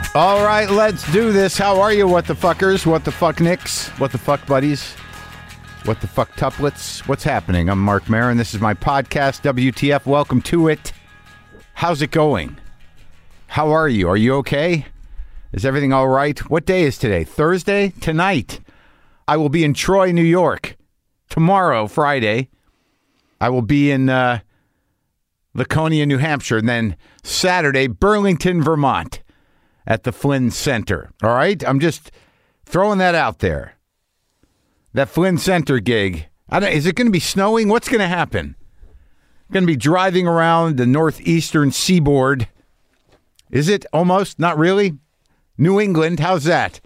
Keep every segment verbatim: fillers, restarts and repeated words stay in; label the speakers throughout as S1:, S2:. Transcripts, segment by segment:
S1: All right, let's do this. How are you, what the fuckers? What the fuck nicks? What the fuck buddies? What the fuck tuplets? What's happening? I'm Mark Maron. This is my podcast, W T F. Welcome to it. How's it going? How are you? Are you okay? Is everything all right? What day is today? Thursday? Tonight, I will be in Troy, New York. Tomorrow, Friday, I will be in uh, Laconia, New Hampshire. And then Saturday, Burlington, Vermont, at the Flynn Center. All right? I'm just throwing that out there. That Flynn Center gig. I don't, is it going to be snowing? What's going to happen? Going to be driving around the northeastern seaboard. Is it almost? Not really? New England, how's that?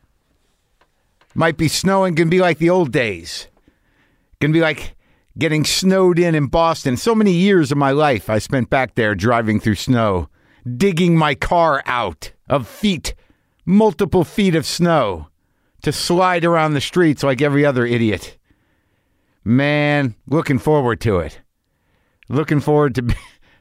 S1: Might be snowing. Going to be like the old days. Going to be like getting snowed in in Boston. So many years of my life I spent back there driving through snow, digging my car out of feet, multiple feet of snow to slide around the streets like every other idiot. Man, looking forward to it. Looking forward to, be,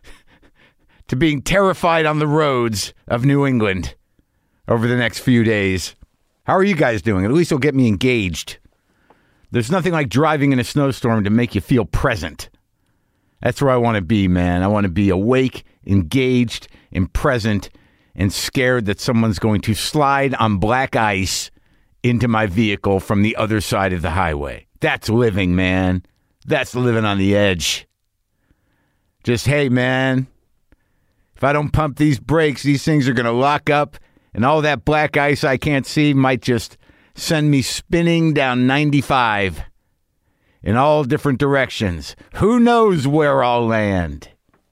S1: to being terrified on the roads of New England over the next few days. How are you guys doing? At least it'll get me engaged. There's nothing like driving in a snowstorm to make you feel present. That's where I want to be, man. I want to be awake, engaged, and present, and scared that someone's going to slide on black ice into my vehicle from the other side of the highway. That's living, man. That's living on the edge. Just, hey, man, if I don't pump these brakes, these things are going to lock up, and all that black ice I can't see might just send me spinning down ninety-five in all different directions. Who knows where I'll land?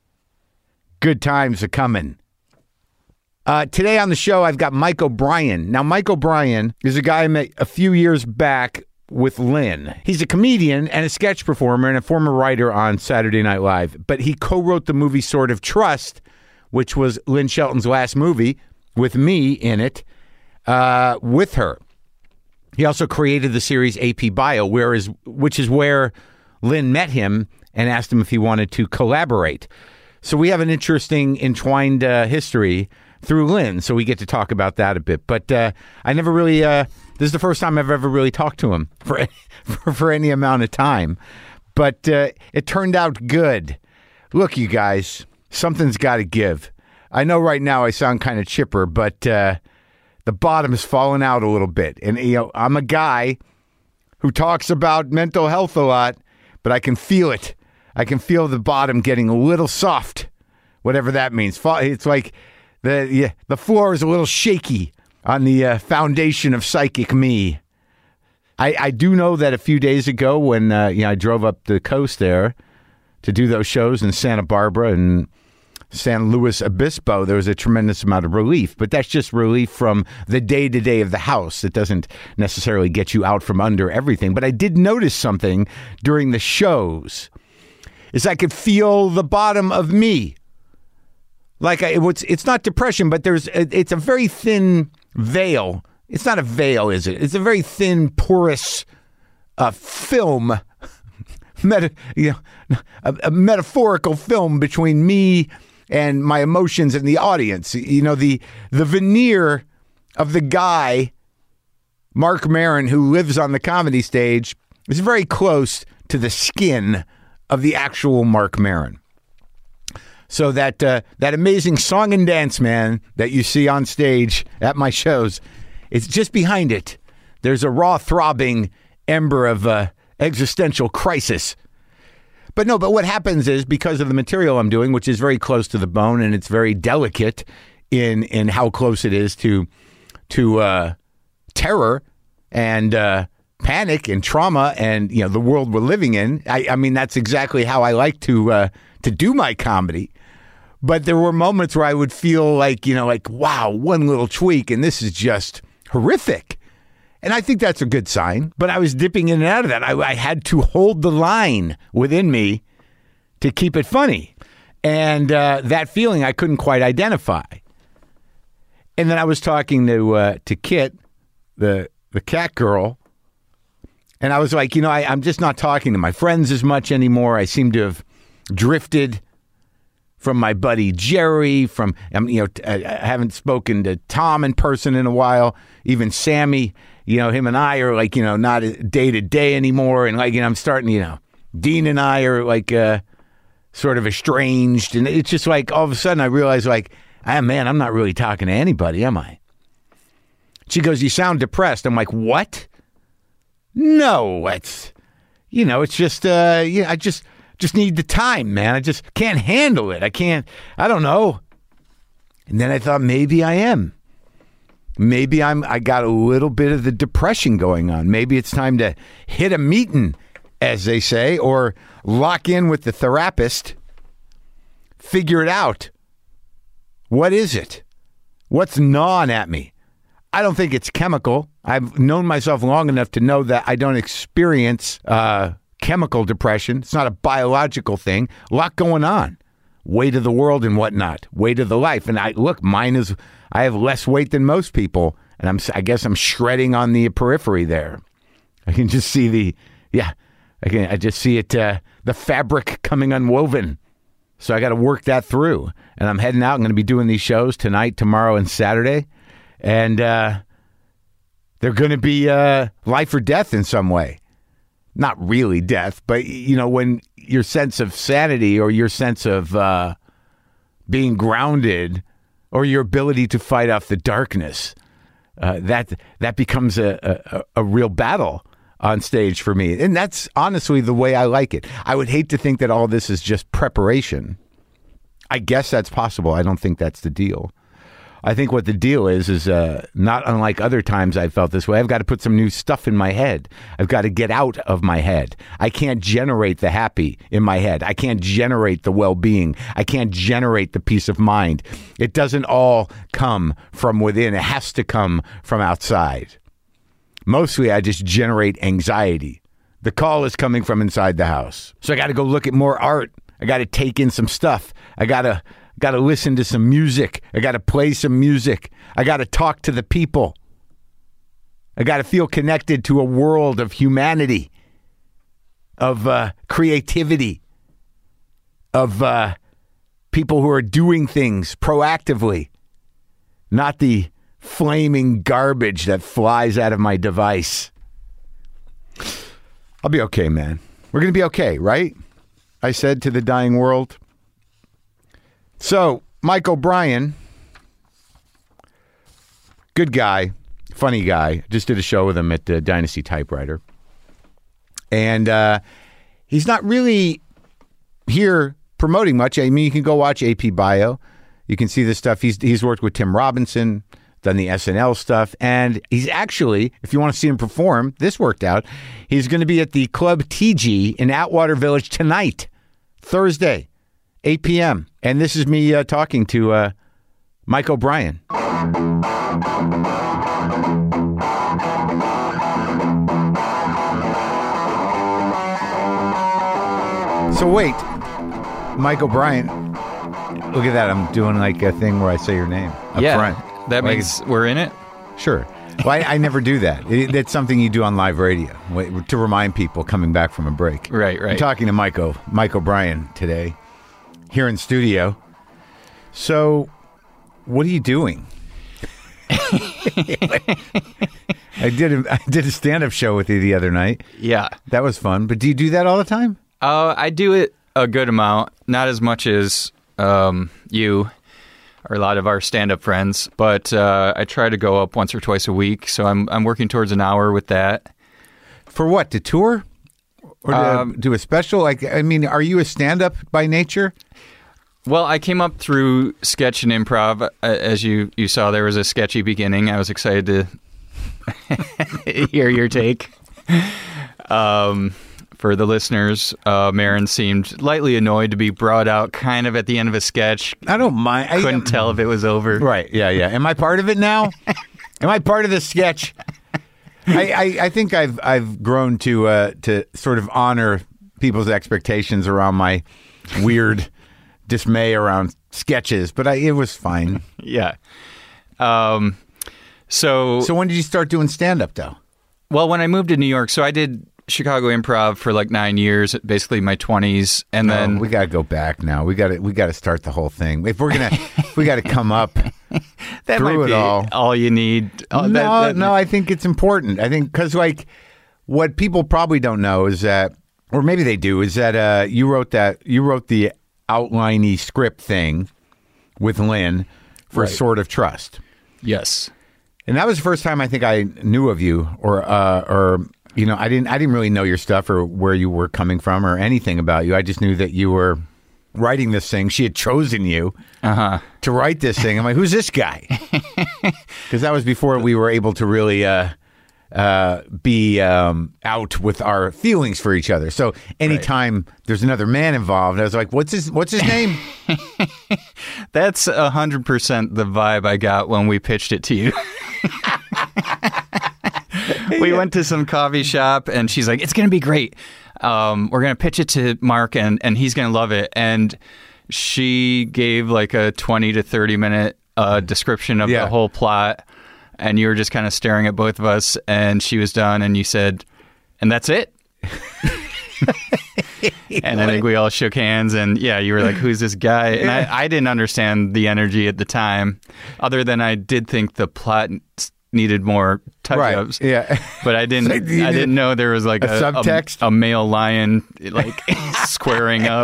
S1: Good times are coming. Uh, today on the show, I've got Mike O'Brien. Now, Mike O'Brien is a guy I met a few years back with Lynn. He's a comedian and a sketch performer and a former writer on Saturday Night Live. But he co-wrote the movie Sword of Trust, which was Lynn Shelton's last movie, with me in it, uh, with her. He also created the series A P Bio, where is, which is where Lynn met him and asked him if he wanted to collaborate. So we have an interesting entwined uh, history through Lynn, so we get to talk about that a bit. But uh, I never really, uh, this is the first time I've ever really talked to him for for, for any amount of time. But uh, it turned out good. Look, you guys, something's got to give. I know right now I sound kind of chipper, but uh, the bottom is falling out a little bit. And, you know, I'm a guy who talks about mental health a lot, but I can feel it. I can feel the bottom getting a little soft, whatever that means. It's like the yeah, the floor is a little shaky on the uh, foundation of psychic me. I, I do know that a few days ago when uh, you know, I drove up the coast there to do those shows in Santa Barbara and San Luis Obispo, there was a tremendous amount of relief, but that's just relief from the day-to-day of the house. It doesn't necessarily get you out from under everything. But I did notice something during the shows, is I could feel the bottom of me. Like, I, it's, it's not depression, but there's a, it's a very thin veil. It's not a veil, is it? It's a very thin, porous uh, film, meta, you know, a, a metaphorical film between me and my emotions and the audience. You know, the the veneer of the guy, Mark Maron, who lives on the comedy stage, is very close to the skin of the actual Mark Maron. So that uh, that amazing song and dance man that you see on stage at my shows, it's just behind it. There's a raw, throbbing ember of uh, existential crisis. But no, but what happens is, because of the material I'm doing, which is very close to the bone and it's very delicate in in how close it is to to uh, terror and uh, panic and trauma and, you know, the world we're living in. I, I mean, that's exactly how I like to uh, to do my comedy. But there were moments where I would feel like, you know, like, wow, one little tweak and this is just horrific. And I think that's a good sign. But I was dipping in and out of that. I, I had to hold the line within me to keep it funny. And uh, that feeling I couldn't quite identify. And then I was talking to uh, to Kit, the the cat girl, and I was like, you know, I, I'm just not talking to my friends as much anymore. I seem to have drifted from my buddy Jerry, from, um, you know, I haven't spoken to Tom in person in a while, even Sammy, you know, him and I are like, you know, not day to day anymore. And like, you know, I'm starting, you know, Dean and I are like uh, sort of estranged. And it's just like, all of a sudden I realize like, ah, man, I'm not really talking to anybody, am I? She goes, you sound depressed. I'm like, what? No, it's, you know, it's just, uh, yeah, I just, just need the time, man. I just can't handle it. I can't, I don't know. And then I thought maybe I am. Maybe I'm, I got a little bit of the depression going on. Maybe it's time to hit a meeting, as they say, or lock in with the therapist, figure it out. What is it? What's gnawing at me? I don't think it's chemical. I've known myself long enough to know that I don't experience uh, chemical depression. It's not a biological thing. A lot going on. Weight of the world and whatnot. Weight of the life. And I look, mine is, I have less weight than most people. And I'm, I guess I'm shredding on the periphery there. I can just see the, yeah, I can, I just see it, uh, the fabric coming unwoven. So I got to work that through. And I'm heading out. I'm going to be doing these shows tonight, tomorrow, and Saturday. And uh, they're going to be uh, life or death in some way. Not really death, but, you know, when your sense of sanity or your sense of uh, being grounded or your ability to fight off the darkness, uh, that that becomes a, a, a real battle on stage for me. And that's honestly the way I like it. I would hate to think that all this is just preparation. I guess that's possible. I don't think that's the deal. I think what the deal is, is uh, not unlike other times I've felt this way. I've got to put some new stuff in my head. I've got to get out of my head. I can't generate the happy in my head. I can't generate the well-being. I can't generate the peace of mind. It doesn't all come from within. It has to come from outside. Mostly I just generate anxiety. The call is coming from inside the house. So I got to go look at more art. I got to take in some stuff. I got to... Got to listen to some music. I got to play some music. I got to talk to the people. I got to feel connected to a world of humanity, of uh, creativity, of uh, people who are doing things proactively, not the flaming garbage that flies out of my device. I'll be okay, man. We're going to be okay, right? I said to the dying world. So, Mike O'Brien, good guy, funny guy. Just did a show with him at uh, Dynasty Typewriter. And uh, he's not really here promoting much. I mean, you can go watch A P Bio. You can see this stuff. He's he's worked with Tim Robinson, done the S N L stuff. And he's actually, if you want to see him perform, this worked out. He's going to be at the Club T G in Atwater Village tonight, Thursday. eight p.m. And this is me uh, talking to uh, Mike O'Brien. So wait, Mike O'Brien, look at that. I'm doing like a thing where I say your name up
S2: yeah,
S1: front.
S2: That
S1: like,
S2: means we're in it?
S1: Sure. Well, I, I never do that. It, that's something you do on live radio to remind people coming back from a break.
S2: Right, right.
S1: I'm talking to Mike, o, Mike O'Brien today. Here in studio. So, what are you doing? I did a, I did a stand-up show with you the other night.
S2: Yeah.
S1: That was fun. But do you do that all the time?
S2: Uh, I do it a good amount. Not as much as um, you or a lot of our stand-up friends. But uh, I try to go up once or twice a week. So I'm I'm working towards an hour with that.
S1: For what? To tour? Or to
S2: um,
S1: do a special? Like, I mean, are you a stand-up by nature?
S2: Well, I came up through sketch and improv. As you, you saw, there was a sketchy beginning. I was excited to hear your take. Um, for the listeners, uh, Marin seemed lightly annoyed to be brought out kind of at the end of a sketch.
S1: I don't mind. I
S2: couldn't I, tell if it was over.
S1: Right, yeah, yeah. Am I part of it now? Am I part of the sketch? I, I, I think I've I've grown to uh, to sort of honor people's expectations around my weird dismay around sketches, but I, it was fine.
S2: Yeah. Um. So
S1: so when did you start doing stand up though?
S2: Well, when I moved to New York, so I did Chicago Improv for like nine years, basically my twenties, and
S1: No,
S2: then
S1: we got to go back now. We got to we got to start the whole thing. If we're gonna, if we got to come up
S2: that
S1: through
S2: might
S1: it
S2: be
S1: all.
S2: all you need. Oh,
S1: no,
S2: that- that-
S1: no, I think it's important. I think because like what people probably don't know is that, or maybe they do, is that uh, you wrote that you wrote the outliney script thing with Lynn for
S2: Right.
S1: Sword of Trust,
S2: Yes.
S1: and that was the first time I think I knew of you, or uh, or you know, I didn't I didn't really know your stuff or where you were coming from or anything about you. I just knew that you were writing this thing. She had chosen you
S2: Uh huh.
S1: to write this thing. I'm like, who's this guy? Because that was before we were able to really uh, uh, be um, out with our feelings for each other. So anytime there's another man involved, I was like, what's his what's his name?
S2: That's a hundred percent the vibe I got when we pitched it to you. We went to some coffee shop, and she's like, "It's gonna be great. Um, we're gonna pitch it to Mark, and and he's gonna love it." And she gave like a twenty to thirty minute uh, description of
S1: Yeah.
S2: the whole plot, and you were just kind of staring at both of us, and she was done, and you said, "And that's it." And I think we all shook hands, and yeah, you were like, "Who's this guy?" And I, I didn't understand the energy at the time, other than I did think the plot needed more touch-ups.
S1: Right. Yeah.
S2: But I didn't.
S1: Like, you
S2: I
S1: did
S2: didn't know there was like
S1: a
S2: a,
S1: subtext?
S2: a, a male lion like squaring up.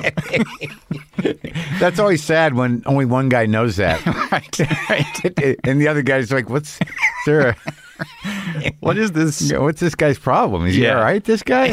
S1: That's always sad when only one guy knows that.
S2: Right, right.
S1: And the other guy's like, what's there? A,
S2: What is this?
S1: what's this guy's problem? Is he
S2: Yeah.
S1: all right, this guy?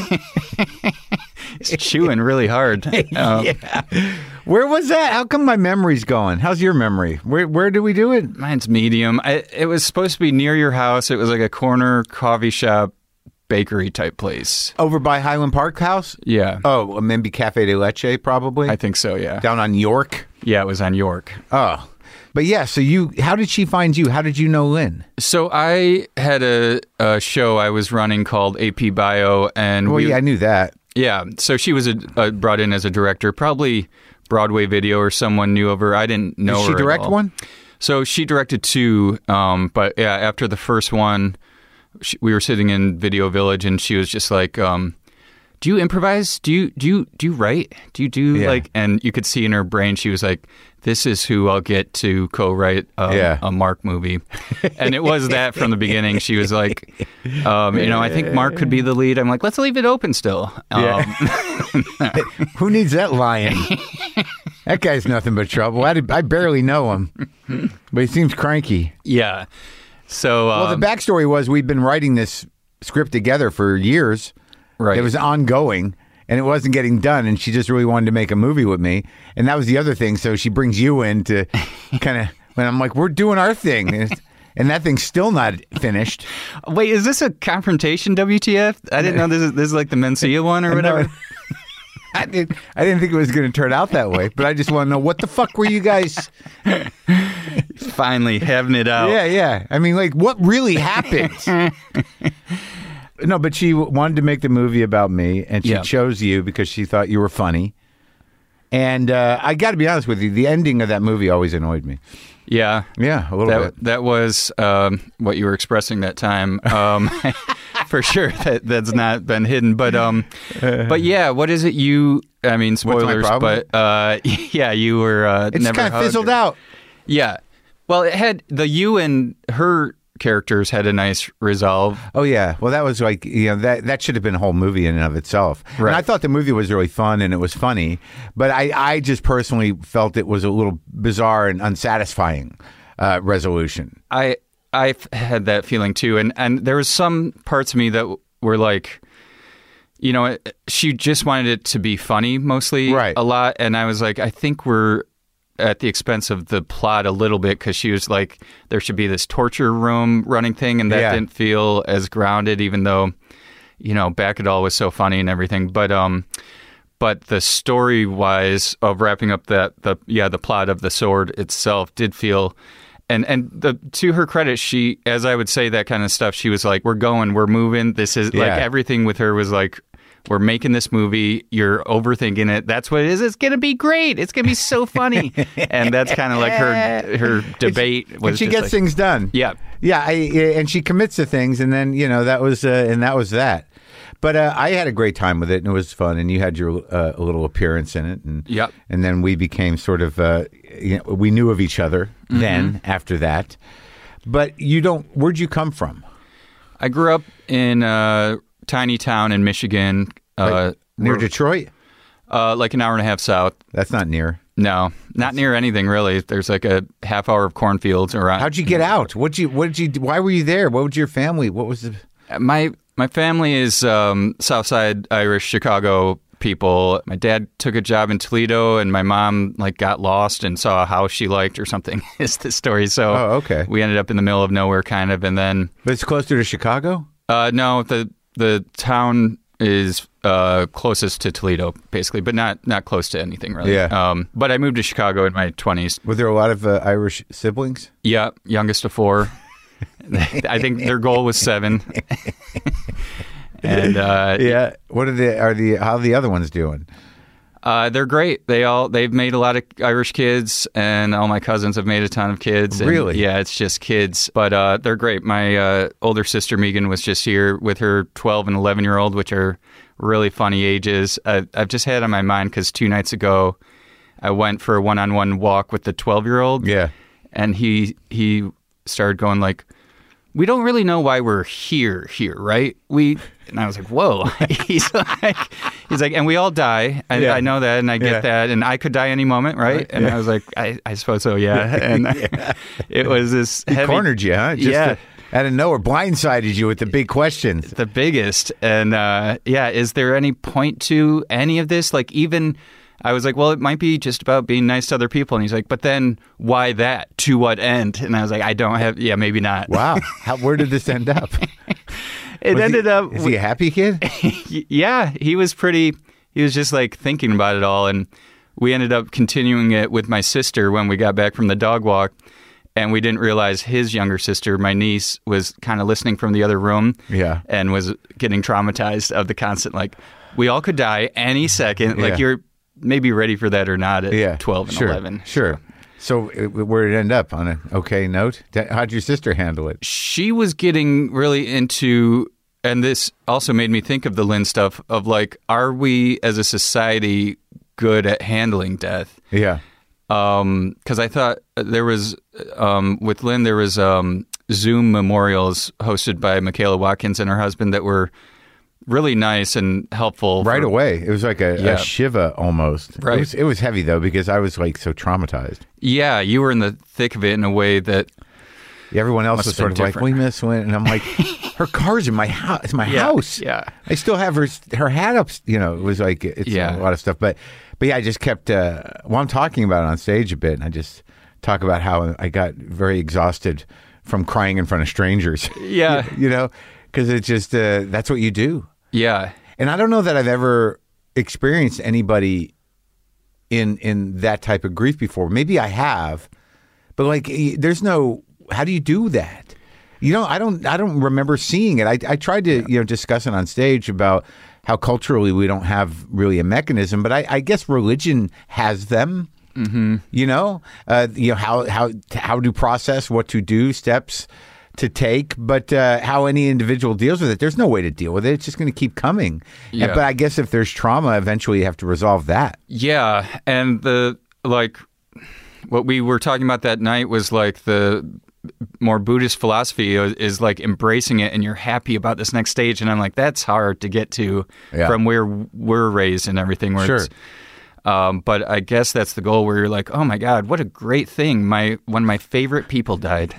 S2: He's chewing really hard. Um,
S1: Yeah. Where was that? How come my memory's going? How's your memory? Where where did we do it?
S2: Mine's medium. I, it was supposed to be near your house. It was like a corner coffee shop, bakery type place.
S1: Over by Highland Park House?
S2: Yeah,
S1: Oh, maybe Cafe de Leche, probably?
S2: I think so. Yeah,
S1: Down on York?
S2: yeah. It was on York.
S1: Oh. But yeah, so you, how did she find you? How did you know Lynn?
S2: So I had a, a show I was running called A P Bio, and
S1: Well,
S2: we,
S1: yeah, I knew that.
S2: yeah. So she was a, uh, brought in as a director, probably Broadway Video or someone knew of her. I didn't know
S1: Did
S2: her.
S1: she
S2: at
S1: direct
S2: all.
S1: one?
S2: So she directed two, um, but yeah, after the first one, she, we were sitting in Video Village, and she was just like, um, "Do you improvise? Do you do you do you write? Do you do
S1: Yeah.
S2: like?" And you could see in her brain, she was like, "This is who I'll get to co-write um,
S1: Yeah.
S2: a Mark movie," and it was that from the beginning. She was like, um, "You know, I think Mark could be the lead." I'm like, "Let's leave it open still." Um,
S1: Yeah. Who needs that lion? That guy's nothing but trouble. I, did, I barely know him, but he seems cranky.
S2: yeah. So um,
S1: Well, the backstory was we'd been writing this script together for years.
S2: right.
S1: It was ongoing, and it wasn't getting done, and she just really wanted to make a movie with me. And that was the other thing. So she brings you in to kind of, when I'm like, we're doing our thing. And, it's- and that thing's still not finished.
S2: Wait, is this a confrontation? W T F? I didn't know this is this is like the Mencia one or whatever.
S1: I didn't, I didn't think it was going to turn out that way, but I just want to know, what the fuck were you guys...
S2: Finally having it out.
S1: Yeah, yeah. I mean, like, what really happened? No, but she wanted to make the movie about me, and she
S2: Yeah.
S1: chose you because she thought you were funny. And uh, I got to be honest with you, the ending of that movie always annoyed me.
S2: Yeah.
S1: Yeah, a little
S2: That
S1: bit.
S2: that was um, what you were expressing that time. Um, for sure, that that's not been hidden. But um, but yeah, what is it? You, I mean,
S1: my
S2: spoilers,
S1: problem?
S2: but uh, yeah, you were uh,
S1: It's
S2: never
S1: kind of
S2: hugged
S1: fizzled
S2: or-
S1: out.
S2: Yeah. Well, it had the you and her characters had a nice resolve.
S1: Oh yeah, well that was like, you know, that that should have been a whole movie in and of itself.
S2: Right.
S1: And I thought the movie was really fun and it was funny, but I I just personally felt it was a little bizarre and unsatisfying uh, resolution.
S2: I I've had that feeling too, and and there was some parts of me that were like, you know, it- she just wanted it to be funny mostly,
S1: Right.
S2: a lot, and I was like, I think we're at the expense of the plot a little bit, because she was like, there should be this torture room running thing, and that
S1: Yeah.
S2: didn't feel as grounded, even though, you know, Back It All was so funny and everything, but um. But the story wise of wrapping up that the yeah the plot of the sword itself did feel, and and the to her credit, she, as I would say that kind of stuff, she was like, we're going, we're moving. This is like
S1: Yeah.
S2: everything with her was like, we're making this movie. You're overthinking it. That's what it is. It's gonna be great. It's gonna be so funny. And that's kind of like her her debate was.
S1: And she
S2: just
S1: gets
S2: like,
S1: things done.
S2: Yeah.
S1: Yeah, I, and she commits to things, and then, you know, that was uh, and that was that. But uh, I had a great time with it, and it was fun. And you had your uh, little appearance in it, and
S2: Yep.
S1: and then we became sort of uh, you know, we knew of each other. Mm-hmm. Then after that, but you don't. Where'd you come from?
S2: I grew up in a tiny town in Michigan, uh,
S1: Like, near
S2: where-
S1: Detroit.
S2: uh, like an hour and a half south.
S1: That's not near.
S2: No, not near anything really. There's like a half hour of cornfields around.
S1: How'd you get out? What'd you? What did you? do? Why were you there? What was your family? What was the?
S2: My my family is um, Southside Irish Chicago people. My dad took a job in Toledo, and my mom like got lost and saw a house she liked or something. Is the story? So
S1: Oh, okay.
S2: we ended up in the middle of nowhere, kind of, and then
S1: But it's closer to Chicago.
S2: uh, no, the the town is uh, closest to Toledo, basically, but not not close to anything really.
S1: Yeah.
S2: Um, but I moved to Chicago in my twenties.
S1: Were there a lot of uh, Irish siblings?
S2: Yeah, youngest of four. I think their goal was seven. And uh,
S1: Yeah. What are the? Are the? How are the other ones doing?
S2: uh, they're great. They all they've made a lot of Irish kids, and all my cousins have made a ton of kids. And
S1: Really?
S2: yeah, it's just kids, but uh, they're great. My uh, older sister Megan was just here with her twelve and eleven year old, which are really funny ages. I, I've just had it on my mind because two nights ago, I went for a one on one walk with the twelve year old.
S1: Yeah.
S2: And he he started going like, we don't really know why we're here here, right? We and I was like, whoa. he's like he's like, and we all die. And
S1: Yeah.
S2: I know that, and I get
S1: Yeah.
S2: that, and I could die any moment, right? And
S1: Yeah.
S2: I was like, I, I suppose so, yeah. And
S1: Yeah.
S2: it was this
S1: He
S2: heavy,
S1: cornered you, huh? Just
S2: Yeah.
S1: to- out of nowhere, blindsided you with the big questions.
S2: the biggest. And uh, yeah, is there any point to any of this? Like even. I was like, well, it might be just about being nice to other people. And he's like, but then why that? To what end? And I was like, I don't have, yeah, maybe not.
S1: Wow. How, where did this end up?
S2: It
S1: Was
S2: ended
S1: he,
S2: up.
S1: Is he a happy kid?
S2: Yeah, he was pretty, he was just like thinking about it all. And we ended up continuing it with my sister when we got back from the dog walk. And we didn't realize his younger sister, my niece, was kind of listening from the other room.
S1: Yeah.
S2: And was getting traumatized of the constant, like, we all could die any second.
S1: Yeah.
S2: Like, you're maybe ready for that or not at
S1: Yeah.
S2: twelve and
S1: sure.
S2: eleven.
S1: Sure. So it, where did it end up? On an okay note? How'd your sister handle it?
S2: She was getting really into, and this also made me think of the Lynn stuff of like, are we as a society good at handling death?
S1: Yeah.
S2: Um, because I thought there was, um, with Lynn, there was um, Zoom memorials hosted by Michaela Watkins and her husband that were really nice and helpful.
S1: Right
S2: for-
S1: away. It was like a,
S2: Yeah.
S1: a Shiva almost.
S2: Right.
S1: It was, it was heavy, though, because I was like so traumatized.
S2: Yeah, you were in the thick of it in a way that,
S1: Everyone else
S2: Must
S1: was
S2: have
S1: sort
S2: been
S1: of like,
S2: different.
S1: we miss Lynn. And I'm like, her car's in my house. It's my
S2: Yeah,
S1: house.
S2: yeah.
S1: I still have her her hat up. You know, it was like, it's
S2: Yeah.
S1: a lot of stuff. But, but yeah, I just kept, uh, well, I'm talking about it on stage a bit. And I just talk about how I got very exhausted from crying in front of strangers.
S2: Yeah.
S1: you know, because it's just, uh, that's what you do.
S2: yeah,
S1: And I don't know that I've ever experienced anybody in in that type of grief before. Maybe I have, but like, y- there's no. How do you do that? You know, I don't. I don't remember seeing it. I, I tried to, you know, discuss it on stage about how culturally we don't have really a mechanism, but I, I guess religion has them. Mm-hmm. You know, uh, you know how how how to process, what to do, steps to take, but uh, how any individual deals with it, there's no way to deal with it. It's just going to keep coming.
S2: Yeah.
S1: And- but I guess if there's trauma, eventually you have to resolve that.
S2: yeah. And the, like, what we were talking about that night was like the more Buddhist philosophy is, is like embracing it and you're happy about this next stage. And I'm like, that's hard to get to
S1: Yeah.
S2: from where we're raised and everything. Where
S1: Sure.
S2: it's, um, but I guess that's the goal where you're like, oh my God, what a great thing. My, one of my favorite people died.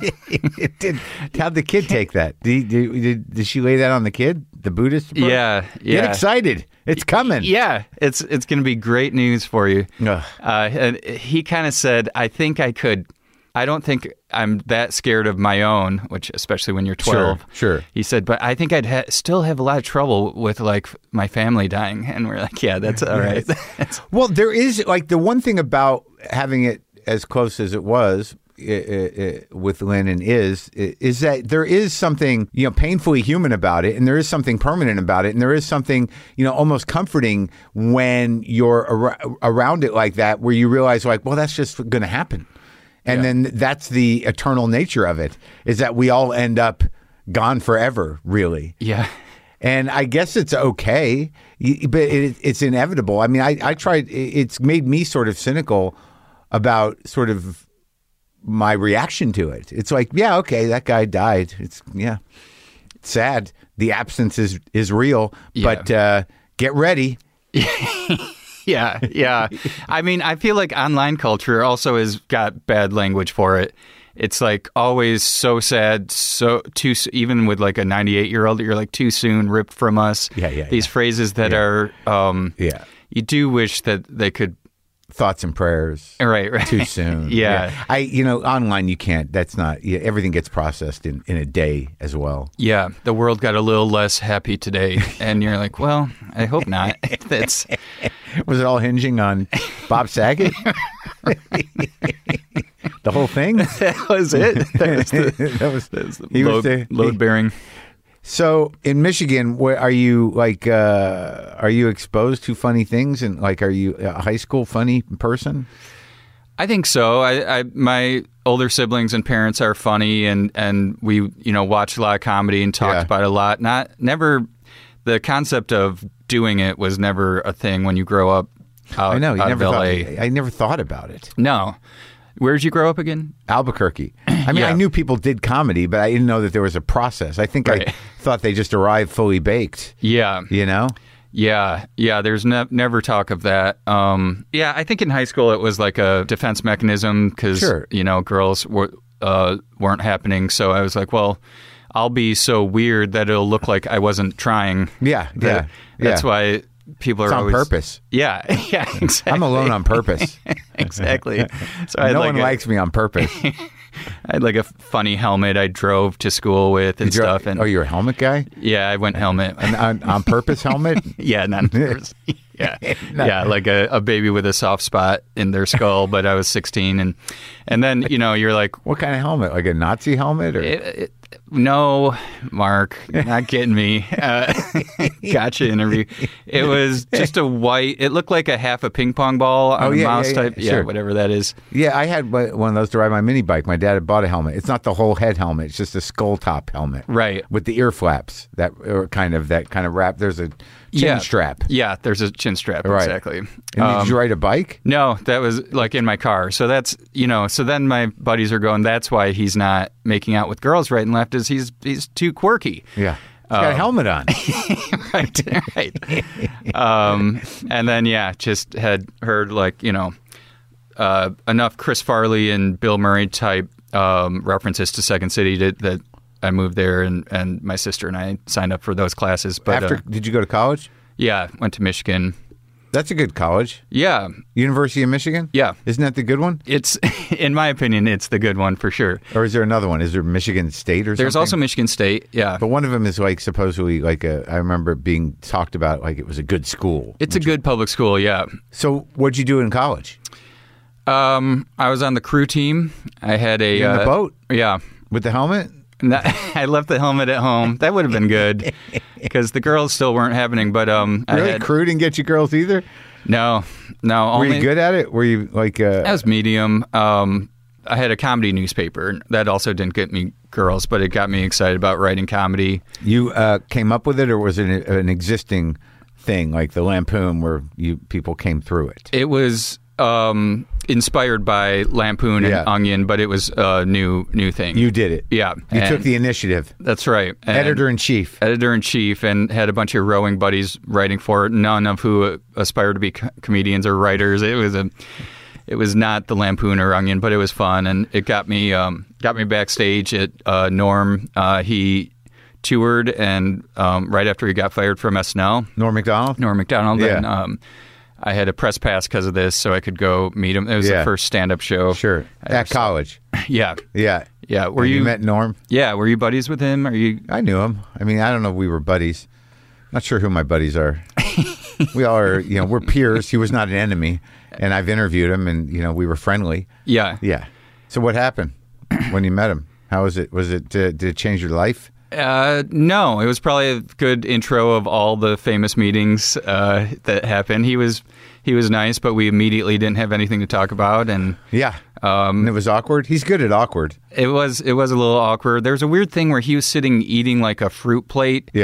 S1: It did. How'd the kid take that? Did, did, did, did she lay that on the kid? The Buddhist approach?
S2: Yeah.
S1: Get
S2: Yeah.
S1: excited. It's coming.
S2: Yeah. It's, it's going to be great news for you.
S1: Ugh.
S2: Uh, and he kind of said, I think I could, I don't think I'm that scared of my own, which especially when you're twelve.
S1: Sure, sure.
S2: He said, but I think I'd ha- still have a lot of trouble with like my family dying. And we're like, yeah, that's all right. That's-
S1: Well, there is like the one thing about having it as close as it was i i i with Lennon is is that there is something, you know, painfully human about it, and there is something permanent about it, and there is something, you know, almost comforting when you're ar- around it like that, where you realize like, well, that's just going to happen. And
S2: Yeah.
S1: then that's the eternal nature of it, is that we all end up gone forever, really.
S2: yeah.
S1: And I guess it's okay, y- but it, it's inevitable. I mean, I, I tried, it- it's made me sort of cynical about sort of my reaction to it. It's like, yeah, okay, that guy died. It's, yeah, it's sad. The absence is, is real,
S2: Yeah.
S1: but uh, get ready.
S2: Yeah, yeah. I mean, I feel like online culture also has got bad language for it. It's like always so sad, so too s- even with like a ninety-eight year old, you're like too soon, ripped from us.
S1: Yeah, yeah,
S2: These
S1: yeah.
S2: phrases that
S1: Yeah.
S2: are, um,
S1: Yeah.
S2: you do wish that they could.
S1: Thoughts and prayers.
S2: Right, right.
S1: Too soon.
S2: Yeah.
S1: I, you know, online you can't. That's not. Yeah, everything gets processed in, in a day as well.
S2: Yeah, the world got a little less happy today, and you're like, well, I hope not. That's
S1: Was it all hinging on Bob Saget? The whole thing.
S2: that was it. That was the,
S1: that was,
S2: that was the
S1: he was
S2: load,
S1: the-
S2: load bearing.
S1: So in Michigan, where are you? Like, uh, are you exposed to funny things? And like, are you a high school funny person?
S2: I think so. I, I my older siblings and parents are funny, and, and we you know watched a lot of comedy and talked
S1: Yeah.
S2: about it a lot. Not never the concept of doing it was never a thing when you grow up out,
S1: I know. You
S2: out
S1: never
S2: of
S1: thought.
S2: L A.
S1: I never thought about it.
S2: No, where'd you grow up again?
S1: Albuquerque. I mean,
S2: Yeah.
S1: I knew people did comedy, but I didn't know that there was a process. I think
S2: Right.
S1: I thought they just arrived fully baked.
S2: Yeah,
S1: You know?
S2: yeah, yeah. There's ne- never talk of that. Um, yeah, I think in high school it was like a defense mechanism because
S1: Sure.
S2: you know girls were uh, weren't happening. So I was like, well, I'll be so weird that it'll look like I wasn't trying.
S1: Yeah, yeah,
S2: That- That's
S1: yeah.
S2: why people
S1: It's
S2: are
S1: on
S2: always
S1: purpose.
S2: Yeah, yeah, exactly.
S1: I'm alone on purpose.
S2: exactly. So I had
S1: No
S2: like
S1: one
S2: a,
S1: likes me on purpose.
S2: I had like a funny helmet I drove to school with and
S1: Did you-
S2: stuff. And
S1: oh, you're a helmet guy?
S2: yeah, I went helmet.
S1: An on, on purpose helmet?
S2: yeah, not on purpose. Yeah, yeah, like a, a baby with a soft spot in their skull. But I was sixteen, and and then you know you're like,
S1: What kind of helmet? Like a Nazi helmet? Or
S2: it, it, no, Mark, not getting me. Uh, gotcha interview. It was just a white. It looked like a half a ping pong ball on
S1: Oh,
S2: a
S1: yeah,
S2: mouse
S1: yeah, yeah,
S2: type. Yeah,
S1: sure.
S2: whatever that is.
S1: Yeah, I had one one of those to ride my mini bike. My dad had bought a helmet. It's not the whole head helmet. It's just a skull top helmet.
S2: Right.
S1: With the ear flaps that are kind of that kind of wrap. There's a chin
S2: yeah.
S1: strap.
S2: Yeah, there's a chin strap.
S1: Right.
S2: Exactly.
S1: And
S2: Um,
S1: did you ride a bike?
S2: No, that was like in my car. So that's you know. So then my buddies are going. That's why he's not making out with girls right and left. Is he's he's too quirky.
S1: Yeah. He's got a helmet on.
S2: right, right. Um, and then yeah, just had heard like you know uh, enough Chris Farley and Bill Murray type um, references to Second City to, that I moved there, and, and my sister and I signed up for those classes. But
S1: After,
S2: uh,
S1: did you go to college?
S2: yeah, went to Michigan.
S1: That's a good college.
S2: Yeah,
S1: University of Michigan?
S2: yeah.
S1: Isn't that the good one?
S2: It's in my opinion, it's the good one for sure.
S1: Or is there another one? Is there Michigan State or something?
S2: There's also Michigan State. Yeah.
S1: But one of them is like supposedly like a, I remember it being talked about like it was a good school.
S2: It's a good public school, yeah.
S1: So what'd you do in college?
S2: Um, I was on the crew team. I had a
S1: You in the
S2: uh,
S1: boat?
S2: Yeah.
S1: With the helmet?
S2: Not- I left the helmet at home. That would have been good because the girls still weren't happening. But um, I
S1: Really?
S2: had,
S1: Crew didn't get you girls either?
S2: no, no.
S1: Were
S2: Only
S1: you good at it? Were you like uh
S2: I was medium. Um, I had a comedy newspaper that also didn't get me girls, but it got me excited about writing comedy.
S1: you uh, came up with it or was it an, an existing thing like the Lampoon where you people came through it?
S2: It was um, inspired by Lampoon and
S1: Yeah.
S2: Onion, but it was a new new thing.
S1: You did it.
S2: yeah,
S1: You took
S2: and-
S1: the initiative.
S2: That's right. And-
S1: Editor in chief.
S2: editor in chief, and had a bunch of rowing buddies writing for it. None of who aspired to be co- comedians or writers. It was a, it was not the Lampoon or Onion, but it was fun, and it got me um, got me backstage at uh, Norm. Uh, he toured, and um, right after he got fired from S N L,
S1: Norm Macdonald?
S2: Norm Macdonald,
S1: Yeah.
S2: and um, I had a press pass because of this, so I could go meet him. It was
S1: Yeah.
S2: the first stand up show.
S1: Sure.
S2: I ever
S1: At
S2: saw.
S1: college.
S2: Yeah,
S1: Yeah.
S2: yeah. Were
S1: And
S2: you?
S1: you met Norm?
S2: Yeah, were you buddies with him? Are you?
S1: I knew him. I mean, I don't know if we were buddies. Not sure who my buddies are. We all are, you know, we're peers. He was not an enemy. And I've interviewed him and, you know, we were friendly.
S2: Yeah.
S1: Yeah. So what happened when you met him? How was it? Was it, uh, did it change your life?
S2: Uh, no, it was probably a good intro of all the famous meetings uh, that happened. He was he was nice, but we immediately didn't have anything to talk about, and
S1: Yeah.
S2: um,
S1: And it was awkward. He's good at awkward.
S2: it was it was a little awkward. There was a weird thing where he was sitting eating like a fruit plate,
S1: Yeah.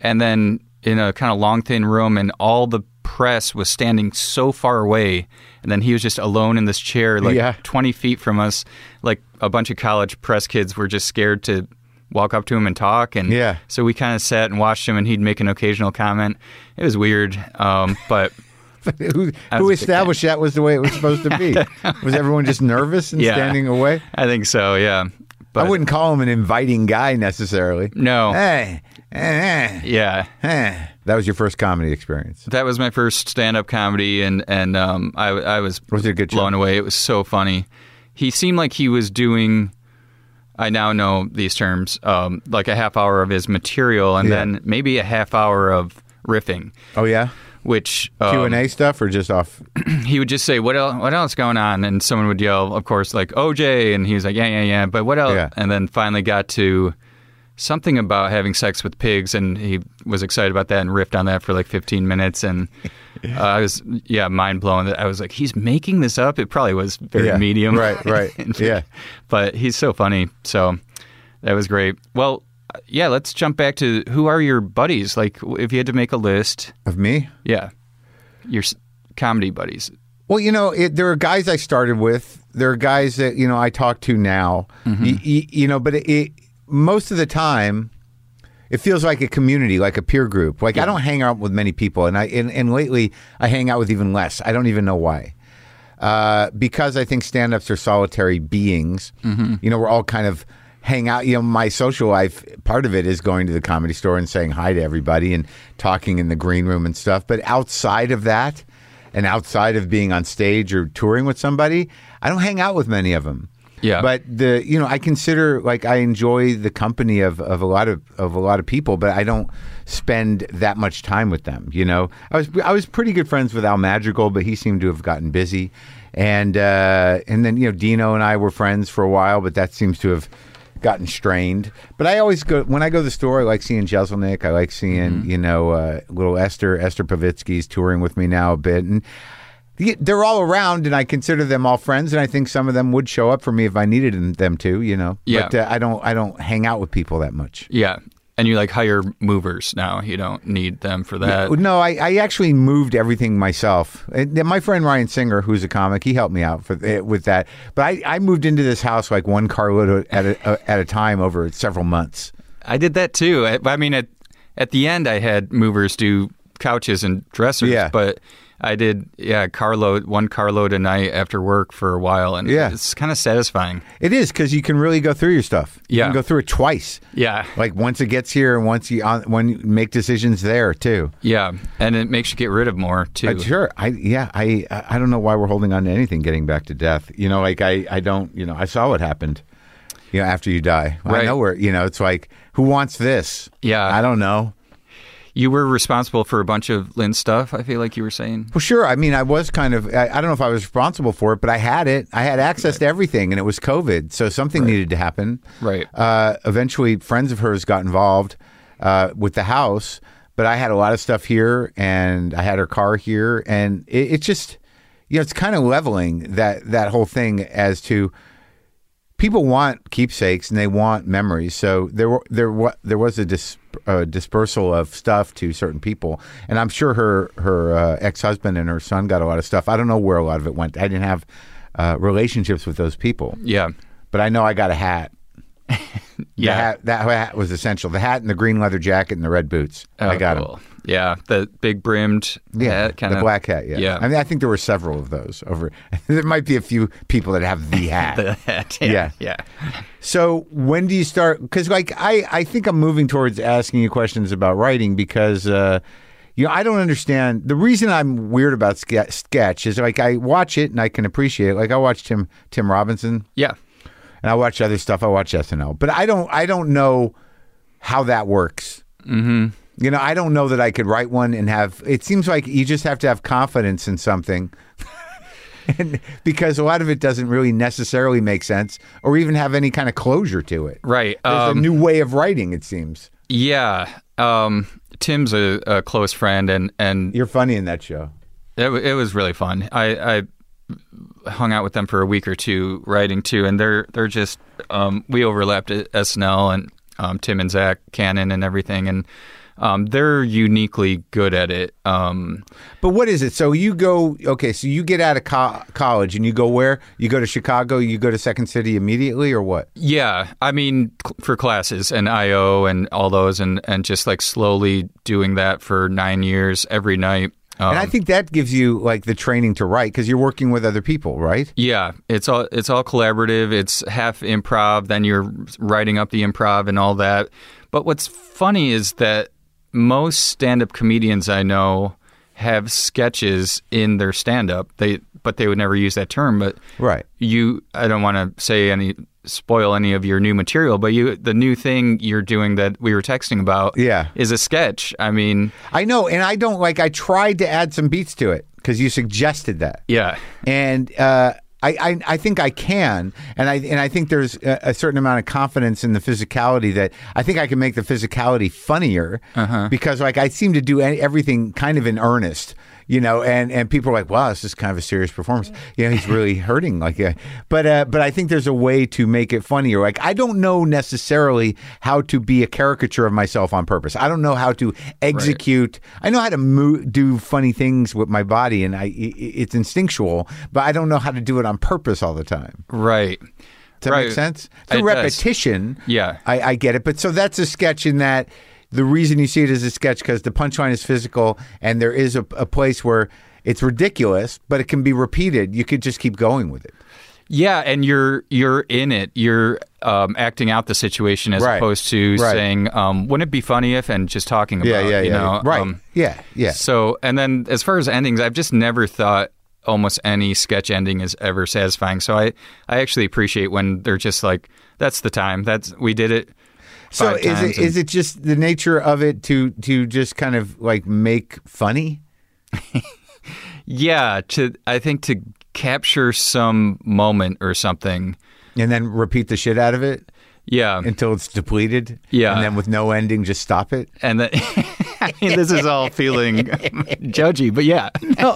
S2: and then in a kind of long, thin room, and all the press was standing so far away, and then he was just alone in this chair, like
S1: Yeah.
S2: twenty feet from us. Like a bunch of college press kids were just scared to walk up to him and talk, and
S1: Yeah.
S2: so we kind of sat and watched him, and he'd make an occasional comment. It was weird, um, but
S1: who
S2: I
S1: who
S2: was a big
S1: established that was the way it was supposed to be? Was everyone just nervous and
S2: Yeah.
S1: standing away?
S2: I think so, yeah. But
S1: I wouldn't call him an inviting guy necessarily.
S2: No.
S1: Hey, eh,
S2: Yeah.
S1: eh. That was your first comedy experience.
S2: That was my first stand-up comedy, and and um, I I was
S1: Was it a good show?
S2: blown away. It was so funny. He seemed like he was doing. I now know these terms, um, like a half hour of his material, and
S1: Yeah.
S2: then maybe a half hour of riffing,
S1: Oh yeah,
S2: which um,
S1: Q and A stuff or just off?
S2: he would just say, "What else? What else going on?" And someone would yell, of course, like O J, and he was like, "Yeah, yeah, yeah." But what else?
S1: Yeah.
S2: And then finally got to something about having sex with pigs, and he was excited about that and riffed on that for like fifteen minutes, and uh, I was yeah mind blown. That I was like, he's making this up. It probably was very
S1: Yeah.
S2: medium,
S1: Right, right. Yeah.
S2: But he's so funny, so that was great. Well, yeah, let's jump back to who are your buddies? Like, if you had to make a list,
S1: Of me?
S2: yeah, your s- comedy buddies.
S1: Well, you know, it, there are guys I started with. There are guys that you know I talk to now.
S2: Mm-hmm.
S1: Y- y- you know, but it, it, most of the time, it feels like a community, like a peer group. Like I don't hang out with many people, and I and, and lately I hang out with even less. I don't even know why. Uh, because I think stand-ups are solitary beings.
S2: Mm-hmm.
S1: You know, we're all kind of hang out. You know, my social life, part of it is going to the Comedy Store and saying hi to everybody and talking in the green room and stuff. But outside of that, and outside of being on stage or touring with somebody, I don't hang out with many of them.
S2: Yeah.
S1: But the you know I consider like I enjoy the company of, of a lot of of a lot of people, but I don't spend that much time with them. You know, I was I was pretty good friends with Al Madrigal, but he seemed to have gotten busy, and uh, and then you know Dino and I were friends for a while, but that seems to have gotten strained. But I always go when I go to the store. I like seeing Jeselnik. I like seeing you know uh, little Esther Esther Pavitsky's touring with me now a bit, and they're all around, and I consider them all friends, and I think some of them would show up for me if I needed them to, you know.
S2: Yeah.
S1: But uh, I don't I don't hang out with people that much.
S2: Yeah. And you like hire movers now. You don't need them for that.
S1: No, I, I actually moved everything myself. And my friend Ryan Singer, who's a comic, he helped me out for with that. But I, I moved into this house like one carload at a, at a time over several months.
S2: I did that too. I, I mean, at at the end, I had movers do couches and dressers.
S1: Yeah.
S2: But I did, yeah, carload, one carload a night after work for a while. And
S1: Yeah.
S2: it's kind of satisfying.
S1: It is because you can really go through your stuff. You
S2: Yeah.
S1: can go through it twice.
S2: Yeah.
S1: Like once it gets here and once you on, when you make decisions there too.
S2: Yeah. And it makes you get rid of more too.
S1: Uh, sure. I yeah. I I don't know why we're holding on to anything getting back to death. You know, like I I don't. You know, I saw what happened. You know, after you die, I
S2: Right.
S1: know where. You know, it's like who wants this?
S2: Yeah.
S1: I don't know.
S2: You were responsible for a bunch of Lynn's stuff, I feel like you were saying.
S1: Well, sure. I mean, I was kind of. I, I don't know if I was responsible for it, but I had it. I had access to everything, and it was COVID, so something needed to happen.
S2: Right.
S1: Uh, eventually, friends of hers got involved uh, with the house, but I had a lot of stuff here, and I had her car here, and it, it just, you know, it's kind of leveling that that whole thing as to people want keepsakes and they want memories. So there were there wa- there was a dis, uh, dispersal of stuff to certain people, and I'm sure her her uh, ex husband and her son got a lot of stuff. I don't know where a lot of it went. I didn't have uh, relationships with those people.
S2: Yeah.
S1: But I know I got a hat.
S2: Yeah.
S1: The hat, that hat was essential. The hat and the green leather jacket and the red boots.
S2: Oh,
S1: I got
S2: cool.
S1: them.
S2: Yeah. The big brimmed
S1: Yeah,
S2: hat kind
S1: the
S2: of.
S1: black hat. Yeah.
S2: Yeah.
S1: I mean, I think there were several of those over. There might be a few people that have the hat.
S2: The hat.
S1: Yeah.
S2: Yeah.
S1: So when do you start? Because like I, I think I'm moving towards asking you questions about writing because uh, you know I don't understand the reason I'm weird about ske- sketch is like I watch it and I can appreciate it. Like I watched Tim Tim Robinson
S2: Yeah.
S1: and I watch other stuff. I watch S N L, but I don't I don't know how that works. Mm-hmm. You know, I don't know that I could write one and have. It seems like you just have to have confidence in something. And because a lot of it doesn't really necessarily make sense or even have any kind of closure to it.
S2: Right.
S1: There's
S2: Um,
S1: a new way of writing, it seems.
S2: Yeah. Um, Tim's a, a close friend, and, and
S1: You're funny in that show.
S2: it, w- it was really fun. I, I hung out with them for a week or two writing too, and they're they're just um, we overlapped at S N L and um, Tim and Zach Cannon and everything, and um, they're uniquely good at it. Um,
S1: but what is it? So you go, okay, so you get out of co- college and you go where? You go to Chicago, you go to Second City immediately, or what?
S2: Yeah, I mean, cl- for classes and I O and all those, and, and just like slowly doing that for nine years every night. Um,
S1: and I think that gives you like the training to write because you're working with other people, right?
S2: Yeah, it's all it's all collaborative. It's half improv, then you're writing up the improv and all that. But what's funny is that most stand-up comedians I know have sketches in their stand-up. They but they would never use that term. But
S1: right,
S2: you, I don't want to say any. spoil any of your new material, but you the new thing you're doing that we were texting about
S1: yeah.
S2: is a sketch. I mean,
S1: I know, and I don't like I tried to add some beats to it because you suggested that.
S2: Yeah.
S1: And uh I, I, I think I can, and I and I think there's a, a certain amount of confidence in the physicality that I think I can make the physicality funnier
S2: uh-huh.
S1: because like I seem to do any, everything kind of in earnest, you know, and, and people are like, wow, this is kind of a serious performance. You know, he's really hurting, like, uh, but uh, but I think there's a way to make it funnier. Like I don't know necessarily how to be a caricature of myself on purpose. I don't know how to execute. Right. I know how to mo- do funny things with my body, and I it, it's instinctual, but I don't know how to do it on purpose all the time.
S2: Right.
S1: Does that
S2: right.
S1: make sense? Through
S2: it
S1: repetition,
S2: does. Yeah,
S1: I, I get it. But so that's a sketch in that the reason you see it as a sketch because the punchline is physical and there is a, a place where it's ridiculous, but it can be repeated. You could just keep going with it.
S2: Yeah, and you're you're in it. You're um, acting out the situation as
S1: right.
S2: opposed to
S1: right.
S2: saying, um, "Wouldn't it be funny if?" and just talking about,
S1: yeah, yeah,
S2: you
S1: yeah,
S2: know,
S1: yeah. right?
S2: Um,
S1: yeah, yeah.
S2: So, and then as far as endings, I've just never thought almost any sketch ending is ever satisfying. So I, I actually appreciate when they're just like, "That's the time. That's we did it."
S1: So is it
S2: and,
S1: is it just the nature of it to to just kind of like make funny?
S2: Yeah, to I think to capture some moment or something,
S1: and then repeat the shit out of it.
S2: Yeah,
S1: until it's depleted.
S2: Yeah,
S1: and then with no ending, just stop it.
S2: And then I mean, this is all feeling judgy, but yeah, no.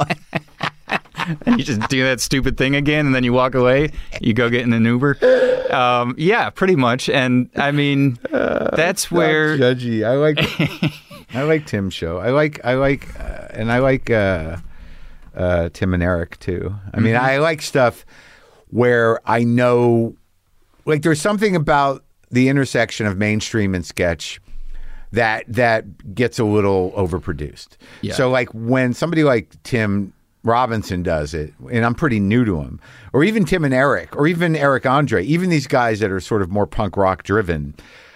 S2: You just do that stupid thing again, and then you walk away. You go get in an Uber. Um, yeah, pretty much. And I mean, that's
S1: uh,
S2: where
S1: judgy. I like. I like Tim's show. I like. I like, uh, and I like uh, uh, Tim and Eric too. I mean, mm-hmm. I like stuff where I know, like, there's something about the intersection of mainstream and sketch that that gets a little overproduced.
S2: Yeah.
S1: So, like, when somebody like Tim Robinson does it, and I'm pretty new to him, or even Tim and Eric, or even Eric Andre, even these guys that are sort of more punk rock driven,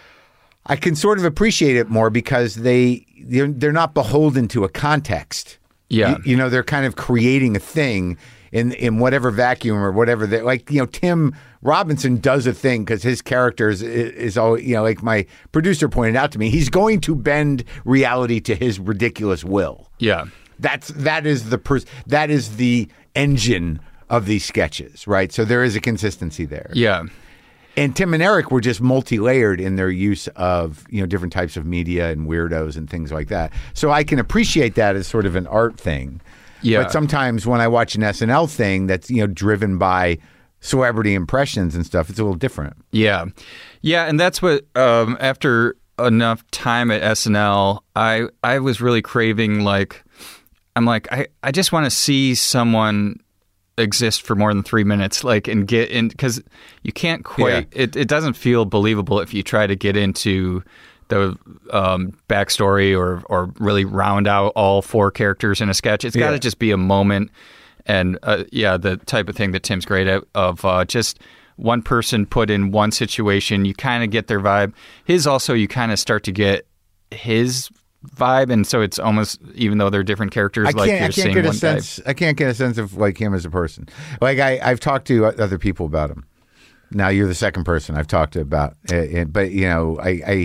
S1: I can sort of appreciate it more because they they're, they're not beholden to a context.
S2: Yeah,
S1: you, you know, they're kind of creating a thing in in whatever vacuum or whatever. They like, you know, Tim Robinson does a thing because his character is, is all, you know, like my producer pointed out to me, he's going to bend reality to his ridiculous will.
S2: Yeah.
S1: That's that is the pers- that is the engine of these sketches, right? So there is a consistency there.
S2: Yeah.
S1: And Tim and Eric were just multi-layered in their use of, you know, different types of media and weirdos and things like that. So I can appreciate that as sort of an art thing.
S2: Yeah.
S1: But sometimes when I watch an S N L thing that's, you know, driven by celebrity impressions and stuff, it's a little different.
S2: Yeah. Yeah, and that's what um, after enough time at S N L, I I was really craving, like, I'm like, I, I just want to see someone exist for more than three minutes, like, and get in, because you can't quite, yeah. it, it doesn't feel believable if you try to get into the um, backstory or, or really round out all four characters in a sketch. It's got to yeah. just be a moment. And uh, yeah, the type of thing that Tim's great at, of uh, just one person put in one situation, you kind of get their vibe. His also, you kind of start to get his vibe, and so it's almost, even though they're different characters,
S1: I
S2: like
S1: can't,
S2: you're
S1: I can't
S2: seeing
S1: get a
S2: one
S1: sense.
S2: guy.
S1: I can't get a sense of like him as a person. Like I, I've talked to other people about him. Now you're the second person I've talked to about it, but you know, I, I,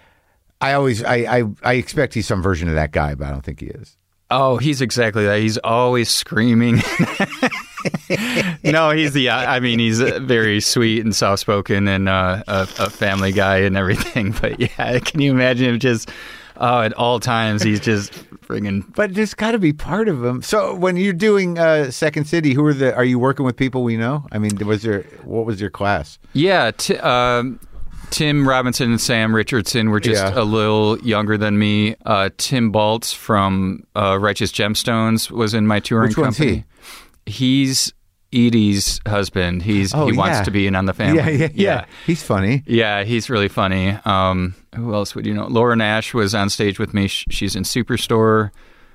S1: I always, I, I, I expect he's some version of that guy, but I don't think he is.
S2: Oh, he's exactly that. He's always screaming. No, he's the, I mean, he's very sweet and soft-spoken and uh, a, a family guy and everything. But yeah, can you imagine him just, oh, at all times, he's just friggin'.
S1: But there's got to be part of him. So when you're doing uh, Second City, who are the, are you working with people we know? I mean, was there, what was your class?
S2: Yeah. T- um, Tim Robinson and Sam Richardson were just
S1: Yeah.
S2: a little younger than me. Uh, Tim Baltz from uh, Righteous Gemstones was in my touring
S1: Which one's
S2: company. He? He's Edie's husband. He's
S1: Oh,
S2: he wants
S1: yeah.
S2: to be in On the Family.
S1: Yeah, yeah, yeah. He's funny.
S2: Yeah, he's really funny. Um, who else would you know? Laura Nash was on stage with me. Sh- She's in Superstore.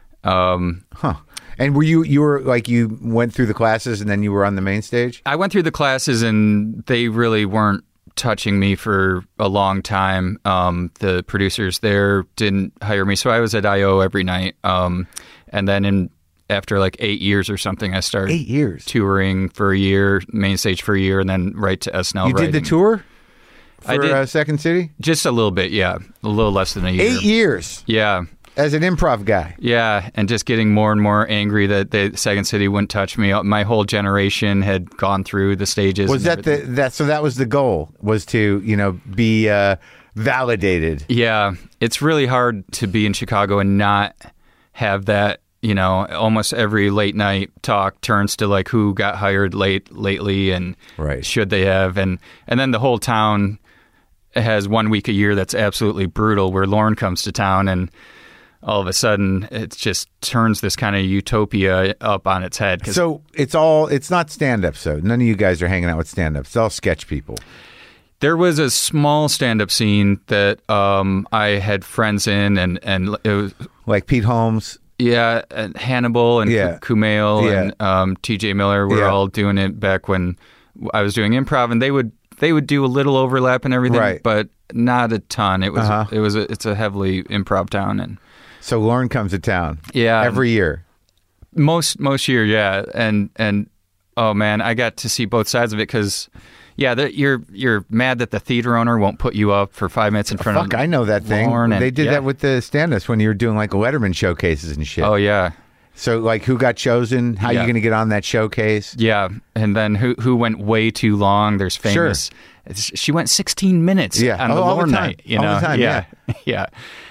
S2: Um,
S1: Huh. And were you, you were like, you went through the classes and then you were on the main stage?
S2: I went through the classes and they really weren't touching me for a long time. Um, the producers there didn't hire me, so I was at I O every night. Um, and then in after like eight years or something, I started
S1: Eight years.
S2: touring for a year, main stage for a year, and then right to S N L.
S1: You did the
S2: writing.
S1: tour for
S2: I did.
S1: Uh, Second City?
S2: Just a little bit, yeah, a little less than a year.
S1: Eight years
S2: Yeah.
S1: as an improv guy.
S2: Yeah, and just getting more and more angry that the Second City wouldn't touch me. My whole generation had gone through the stages.
S1: Was
S2: and
S1: that the
S2: everything.
S1: that so that was the goal, was to, you know, be uh, validated?
S2: Yeah, it's really hard to be in Chicago and not have that. You know, almost every late night talk turns to like who got hired late lately and
S1: Right.
S2: should they have, and and then the whole town has one week a year that's absolutely brutal, where Lorne comes to town and all of a sudden it just turns this kind of utopia up on its head. 'Cause
S1: So it's all it's not stand up. So none of you guys are hanging out with stand ups. It's all sketch people.
S2: there was a small stand-up scene that um, I had friends in, and and it was.
S1: Like Pete Holmes.
S2: Yeah, and Hannibal and
S1: Yeah.
S2: Kumail
S1: Yeah.
S2: and um, T J Miller were
S1: Yeah.
S2: all doing it back when I was doing improv, and they would they would do a little overlap and everything,
S1: Right.
S2: but not a ton. It was
S1: Uh-huh.
S2: it was a, it's a heavily improv town, and
S1: So Lauren comes to town.
S2: Yeah.
S1: Every year.
S2: most most year, yeah, and and oh man, I got to see both sides of it because. Yeah, the, you're you're mad that the theater owner won't put you up for five minutes in front
S1: Fuck,
S2: of.
S1: I know that thing.
S2: Lauren and-
S1: They did
S2: yeah.
S1: that with the stand-ups when you were doing like Letterman showcases and shit.
S2: Oh yeah,
S1: So like who got chosen? How
S2: Yeah.
S1: you going to get on that showcase?
S2: yeah, and then who who went way too long? There's famous. It's, she went sixteen minutes.
S1: Yeah.
S2: on
S1: Oh,
S2: the
S1: all the
S2: Lorne
S1: time.
S2: night. You
S1: All the
S2: know,
S1: time,
S2: yeah, yeah,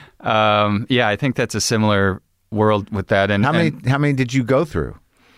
S2: um, yeah. I think that's a similar world with that. And
S1: How many
S2: and,
S1: how many did you go through?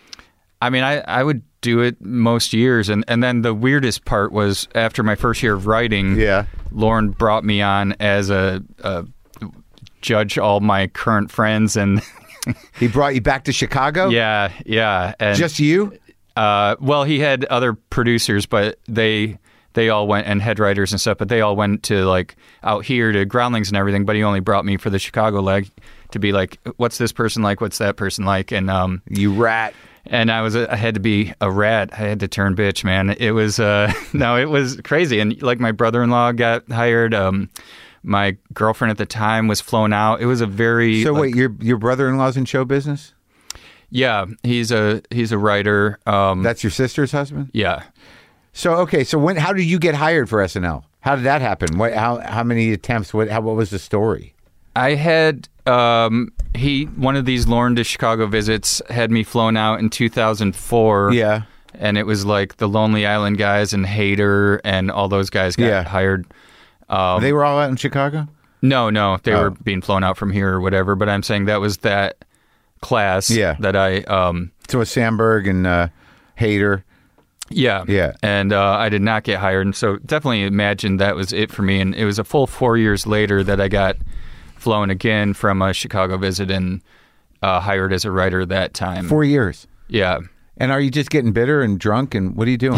S2: I mean, I, I would do it most years, and, and then the weirdest part was after my first year of writing.
S1: Yeah.
S2: Lauren brought me on as a, a judge all my current friends, and
S1: He brought you back to Chicago?
S2: yeah, yeah, and
S1: Just you?
S2: uh, well, he had other producers, but they they all went, and head writers and stuff, but they all went to like out here to Groundlings and everything. But he only brought me for the Chicago leg to be like, what's this person like? What's that person like? And um,
S1: You rat.
S2: And I was, I had to be a rat. I had to turn bitch, man. It was, uh, no, it was crazy. And like my brother-in-law got hired. Um, my girlfriend at the time was flown out. It was a very,
S1: So
S2: like-
S1: wait, your your brother-in-law's in show business?
S2: yeah, he's a, he's a writer. Um,
S1: That's your sister's husband?
S2: yeah.
S1: So okay, so when how did you get hired for S N L? How did that happen? What how how many attempts? What how what was the story?
S2: I had, um, he, one of these Lauren to Chicago visits had me flown out in two thousand four.
S1: Yeah.
S2: And it was like the Lonely Island guys and Hader and all those guys got
S1: Yeah.
S2: hired. Um,
S1: They were all out in Chicago?
S2: No, no, they
S1: Oh.
S2: were being flown out from here or whatever. But I'm saying that was that class.
S1: Yeah.
S2: That I, um,
S1: So with Sandberg and uh Hader.
S2: yeah,
S1: Yeah.
S2: and uh, I did not get hired, and so definitely imagine that was it for me. And it was a full four years later that I got flown again from a Chicago visit and uh, hired as a writer that time.
S1: Four years.
S2: Yeah,
S1: And are you just getting bitter and drunk and what are you doing?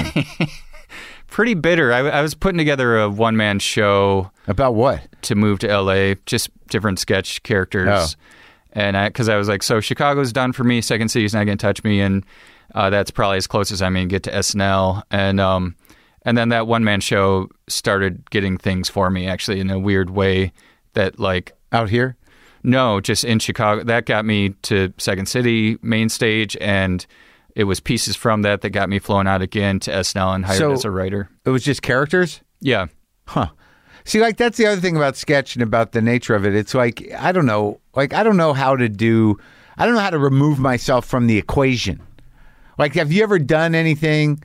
S2: pretty bitter. I, I was putting together a one man show
S1: About what?
S2: to move to L A, just different sketch characters.
S1: Oh.
S2: And I, because I was like, so Chicago's done for me. Second City's not going to touch me, and uh, that's probably as close as I'm going to get to S N L. And um, and then that one man show started getting things for me, actually, in a weird way. That like,
S1: Out here?
S2: no, just in Chicago. That got me to Second City main stage, and it was pieces from that that got me flown out again to S N L and hired
S1: So-
S2: as a writer.
S1: It was just characters?
S2: Yeah.
S1: Huh. See, like, that's the other thing about sketch and about the nature of it. It's like, I don't know. Like, I don't know how to do, I don't know how to remove myself from the equation. Like, have you ever done anything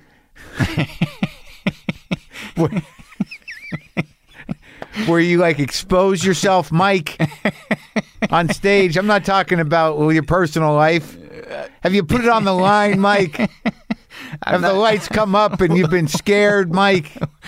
S1: where, where you, like, expose yourself, Mike, on stage? I'm not talking about well, your personal life. Have you put it on the line, Mike? Have the lights come up and you've been scared, Mike?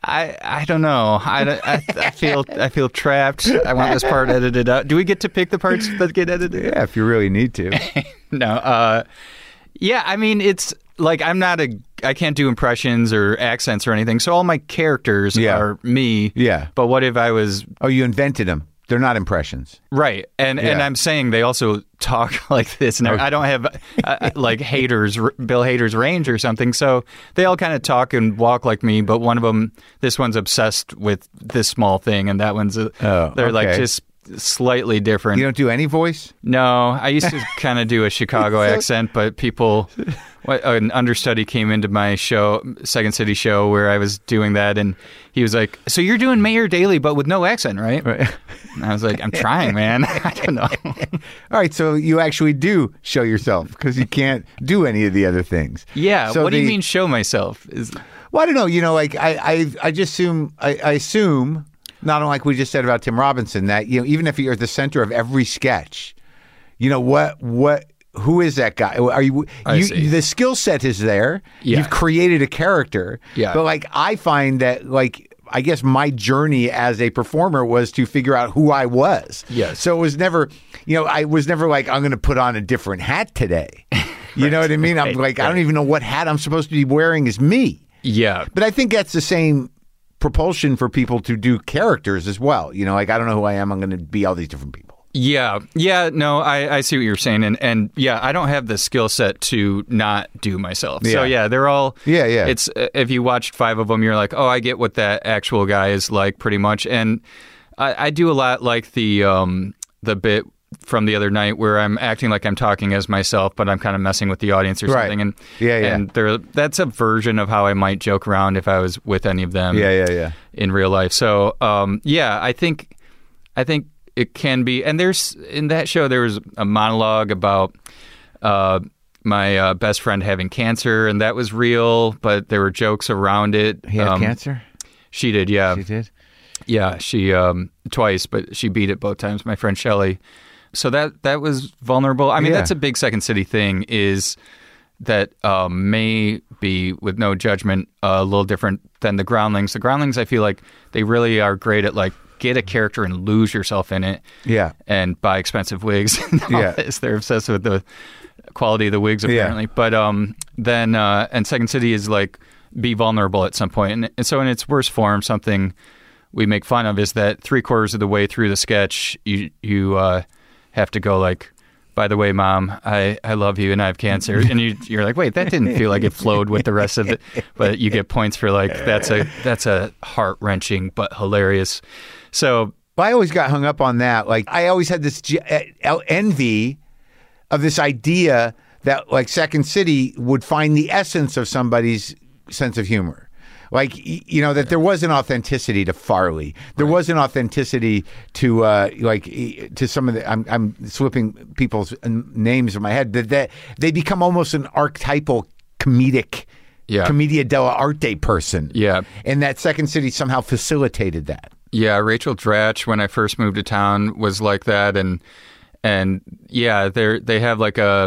S2: I I don't know. I, I, I feel I feel trapped. I want this part edited out. Do we get to pick the parts that get edited?
S1: Yeah, if you really need to.
S2: No. Uh, yeah, I mean, it's like I'm not a. I can't do impressions or accents or anything. So all my characters
S1: Yeah.
S2: are me.
S1: Yeah.
S2: But what if I was
S1: Oh, you invented them. They're not impressions.
S2: right? And and
S1: Yeah.
S2: I'm saying they also talk like this. And I don't have uh, like haters, Bill Hader's range or something. So they all kind of talk and walk like me. But one of them, this one's obsessed with this small thing, and that one's uh,
S1: Oh,
S2: they're like
S1: okay.
S2: just slightly different.
S1: You don't do any voice?
S2: No, I used to kind of do a Chicago accent, but people, what- an understudy came into my show, Second City show, where I was doing that, and he was like, "So you're doing Mayor Daley, but with no accent, right?"
S1: Right.
S2: And I was like, "I'm trying, man. I don't know."
S1: All right, so you actually do show yourself because you can't do any of the other things.
S2: Yeah.
S1: So
S2: what do you
S1: the-
S2: mean, show myself? Is
S1: Well, I don't know. You know, like I, I, I just assume, I, I assume, not unlike we just said about Tim Robinson, that you know, even if you're at the center of every sketch, you know what, what, who is that guy? Are you?
S2: I
S1: you
S2: see.
S1: the skill set is there.
S2: Yeah.
S1: You've created a character.
S2: Yeah.
S1: But like, I find that like. I guess my journey as a performer was to figure out who I was.
S2: Yes.
S1: So it was never, you know, I was never like, I'm going to put on a different hat today. You know what I mean? I'm
S2: right,
S1: like, I don't
S2: right.
S1: even know what hat I'm supposed to be wearing as me.
S2: yeah,
S1: But I think that's the same propulsion for people to do characters as well. You know, like, I don't know who I am. I'm going to be all these different people.
S2: yeah, yeah. No, I, I see what you're saying, and and yeah, I don't have the skill set to not do myself. So
S1: Yeah.
S2: yeah, they're all
S1: Yeah, yeah.
S2: It's uh, if you watched five of them, you're like, oh, I get what that actual guy is like, pretty much. And I, I do a lot like the um the bit from the other night where I'm acting like I'm talking as myself, but I'm kind of messing with the audience or
S1: Right.
S2: something. And
S1: Yeah, yeah.
S2: And there, that's a version of how I might joke around if I was with any of them.
S1: Yeah, yeah, yeah.
S2: In real life. So um, yeah, I think I think it can be. And there's in that show there was a monologue about uh, my uh, best friend having cancer, and that was real, but there were jokes around it.
S1: He had
S2: Um,
S1: cancer?
S2: She did, yeah,
S1: She did?
S2: yeah. She um, twice, but she beat it both times. My friend Shelley. So that that was vulnerable. I mean,
S1: Yeah.
S2: that's a big Second City thing. Is that um, may be, with no judgment, uh, a little different than the Groundlings. The Groundlings, I feel like they really are great at like get a character and lose yourself in it.
S1: Yeah.
S2: And buy expensive wigs. And all
S1: Yeah.
S2: this. They're obsessed with the quality of the wigs,
S1: Yeah.
S2: apparently. But um, then uh, and Second City is like be vulnerable at some point. And, and so in its worst form, something we make fun of is that three quarters of the way through the sketch, you you uh, have to go like, by the way, Mom, I, I love you and I have cancer. And you, you're like, wait, that didn't feel like it flowed with the rest of it. But you get points for like, that's a that's a heart-wrenching but hilarious. So
S1: Well, I always got hung up on that. Like, I always had this ge- uh, envy of this idea that, like, Second City would find the essence of somebody's sense of humor. Like, y- you know, that there was an authenticity to Farley. There was an authenticity to, uh, like, e- to some of the, I'm, I'm slipping people's uh, names in my head, that, that they become almost an archetypal comedic,
S2: Yeah.
S1: commedia dell'arte person.
S2: Yeah.
S1: And that Second City somehow facilitated that.
S2: yeah, Rachel Dratch, when I first moved to town, was like that, and and yeah, they they have like a,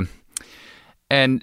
S2: and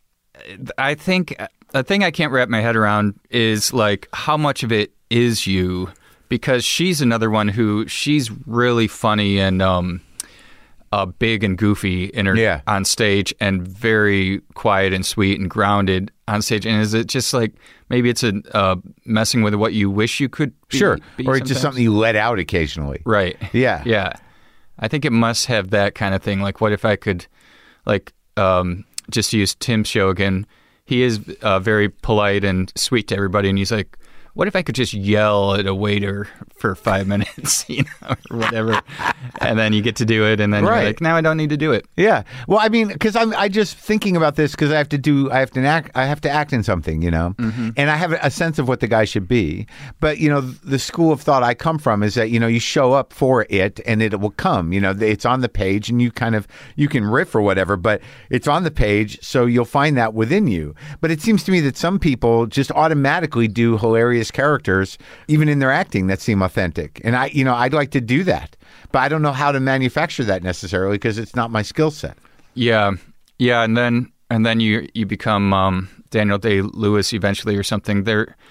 S2: I think the thing I can't wrap my head around is like how much of it is you, because she's another one who she's really funny and um, uh, big and goofy in her
S1: Yeah.
S2: on stage, and very quiet and sweet and grounded on stage. And is it just like maybe it's a uh, messing with what you wish you could be,
S1: Sure.
S2: be
S1: Or it's just
S2: sometimes?
S1: something you let out occasionally.
S2: Right.
S1: Yeah.
S2: Yeah. I think it must have that kind of thing. Like, what if I could, like, um, just use Tim's show again? He is uh, very polite and sweet to everybody, and he's like, what if I could just yell at a waiter for five minutes, you know, or whatever, and then you get to do it, and then
S1: Right.
S2: you're like, now I don't need to do it.
S1: Yeah. Well, I mean, because I'm I just thinking about this because I have to do I have to act I have to act in something, you know,
S2: Mm-hmm.
S1: and I have a sense of what the guy should be. But you know, the school of thought I come from is that you know you show up for it and it will come. You know, it's on the page and you kind of you can riff or whatever, but it's on the page, so you'll find that within you. But it seems to me that some people just automatically do hilarious characters, even in their acting, that seem authentic. And I, you know, I'd like to do that, but I don't know how to manufacture that necessarily because it's not my skill set.
S2: Yeah, yeah, and then and then you you become um, Daniel Day-Lewis eventually or something. There,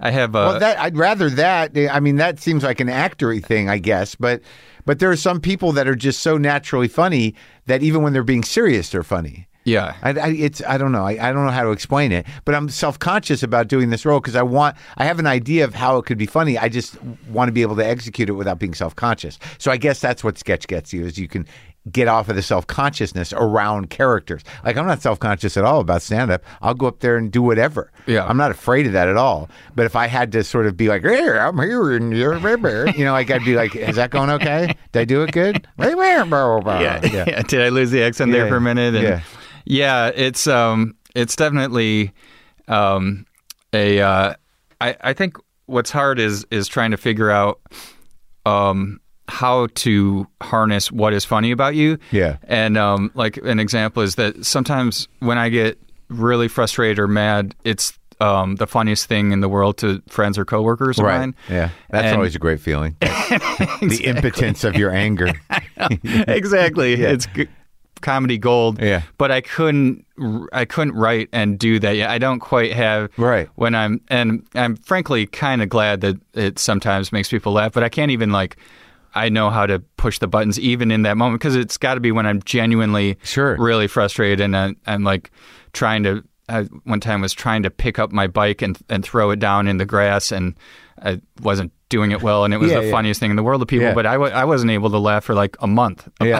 S2: I have. Uh,
S1: Well, that I'd rather that. I mean, that seems like an actory thing, I guess. But but there are some people that are just so naturally funny that even when they're being serious, they're funny.
S2: yeah.
S1: I, I it's I don't know. I, I don't know how to explain it. But I'm self-conscious about doing this role because I want. I have an idea of how it could be funny. I just want to be able to execute it without being self-conscious. So I guess that's what sketch gets you: is you can get off of the self-consciousness around characters. Like, I'm not self-conscious at all about stand-up. I'll go up there and do whatever.
S2: Yeah.
S1: I'm not afraid of that at all. But if I had to sort of be like, hey, I'm here and you're, you know, like I'd be like, is that going okay? Did I do it good?
S2: Yeah. yeah. Did I lose the accent
S1: Yeah.
S2: there for a minute? And
S1: Yeah.
S2: yeah, it's um, it's definitely um, a. Uh, I I think what's hard is is trying to figure out um how to harness what is funny about you.
S1: Yeah.
S2: And um, like an example is that sometimes when I get really frustrated or mad, it's um, the funniest thing in the world to friends or coworkers of
S1: Right.
S2: mine.
S1: Yeah. That's
S2: And-
S1: always a great feeling. The impotence of your anger.
S2: Exactly.
S1: Yeah.
S2: It's g- comedy gold.
S1: Yeah.
S2: But I couldn't I couldn't write and do that yet. I don't quite have
S1: Right.
S2: when I'm and I'm frankly kind of glad that it sometimes makes people laugh, but I can't even like I know how to push the buttons even in that moment because it's got to be when I'm genuinely
S1: Sure.
S2: really frustrated and I, I'm like trying to I one time was trying to pick up my bike and and throw it down in the grass and I wasn't doing it well and it was
S1: Yeah,
S2: the
S1: yeah.
S2: funniest thing in the world to people,
S1: Yeah.
S2: but I w- I wasn't able to laugh for like a month.
S1: Yeah.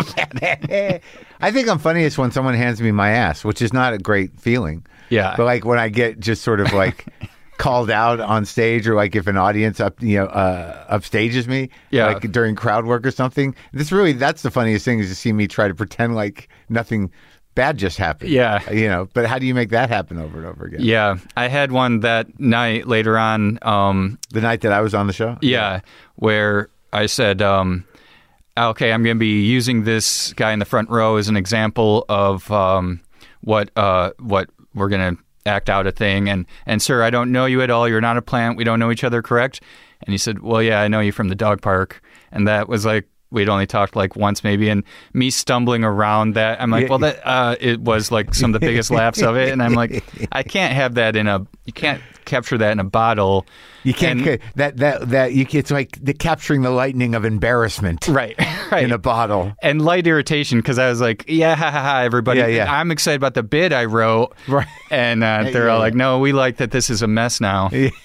S1: I think I'm funniest when someone hands me my ass, which is not a great feeling.
S2: Yeah.
S1: But like when I get just sort of like called out on stage, or like if an audience up you know uh upstages me,
S2: Yeah.
S1: like during crowd work or something. This really that's the funniest thing is to see me try to pretend like nothing bad just happened.
S2: Yeah.
S1: You know, but how do you make that happen over and over again?
S2: Yeah, I had one that night later on. Um,
S1: The night that I was on the show?
S2: yeah, where I said, um, "Okay, I'm going to be using this guy in the front row as an example of um, what uh, what we're going to act out a thing." And and sir, I don't know you at all. You're not a plant. We don't know each other, correct? And he said, "Well, yeah, I know you from the dog park." And that was like. We'd only talked like once maybe, and me stumbling around that, I'm like,
S1: Yeah.
S2: well, that uh, it was like some of the biggest laughs of it, and I'm like, I can't have that in a, you can't capture that in a bottle.
S1: You can't
S2: And-
S1: ca- that that that you it's like the capturing the lightning of embarrassment
S2: right, right,
S1: in a bottle.
S2: and light irritation because I was like, yeah, ha ha ha, everybody,
S1: Yeah, yeah.
S2: I'm excited about the bit I wrote,
S1: Right.
S2: and uh, they're
S1: Yeah,
S2: all
S1: yeah.
S2: like, no, we like that this is a mess now.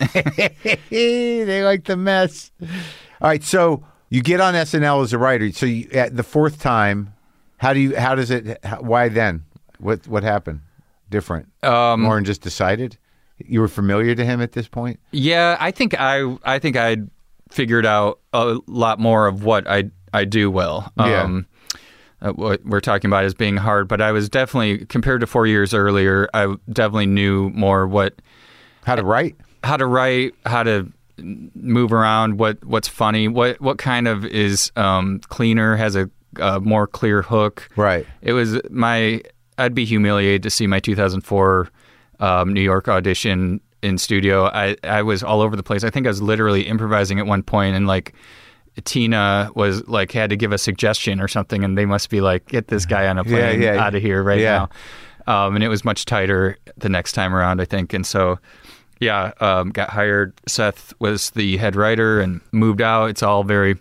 S1: They like the mess. All right, so you get on S N L as a writer. So you, at the fourth time, how do you? How does it? How, why then? What what happened? Different.
S2: Um,
S1: Lauren just decided. You were familiar to him at this point.
S2: Yeah, I think I I think I'd figured out a lot more of what I I do well.
S1: Yeah.
S2: Um, uh, what we're talking about is being hard, but I was definitely compared to four years earlier. I definitely knew more what
S1: How to write?
S2: how to write, how to move around, what what's funny, what what kind of is um, cleaner, has a, a more clear hook.
S1: Right.
S2: It was my. I'd be humiliated to see my two thousand four um, New York audition in studio. I, I was all over the place. I think I was literally improvising at one point, and like Tina was like had to give a suggestion or something, and they must be like, "Get this guy on a plane
S1: Yeah, yeah.
S2: out of here right
S1: Yeah.
S2: now." Um, and it was much tighter the next time around, I think. And so, yeah, um, got hired. Seth was the head writer and moved out. It's all very.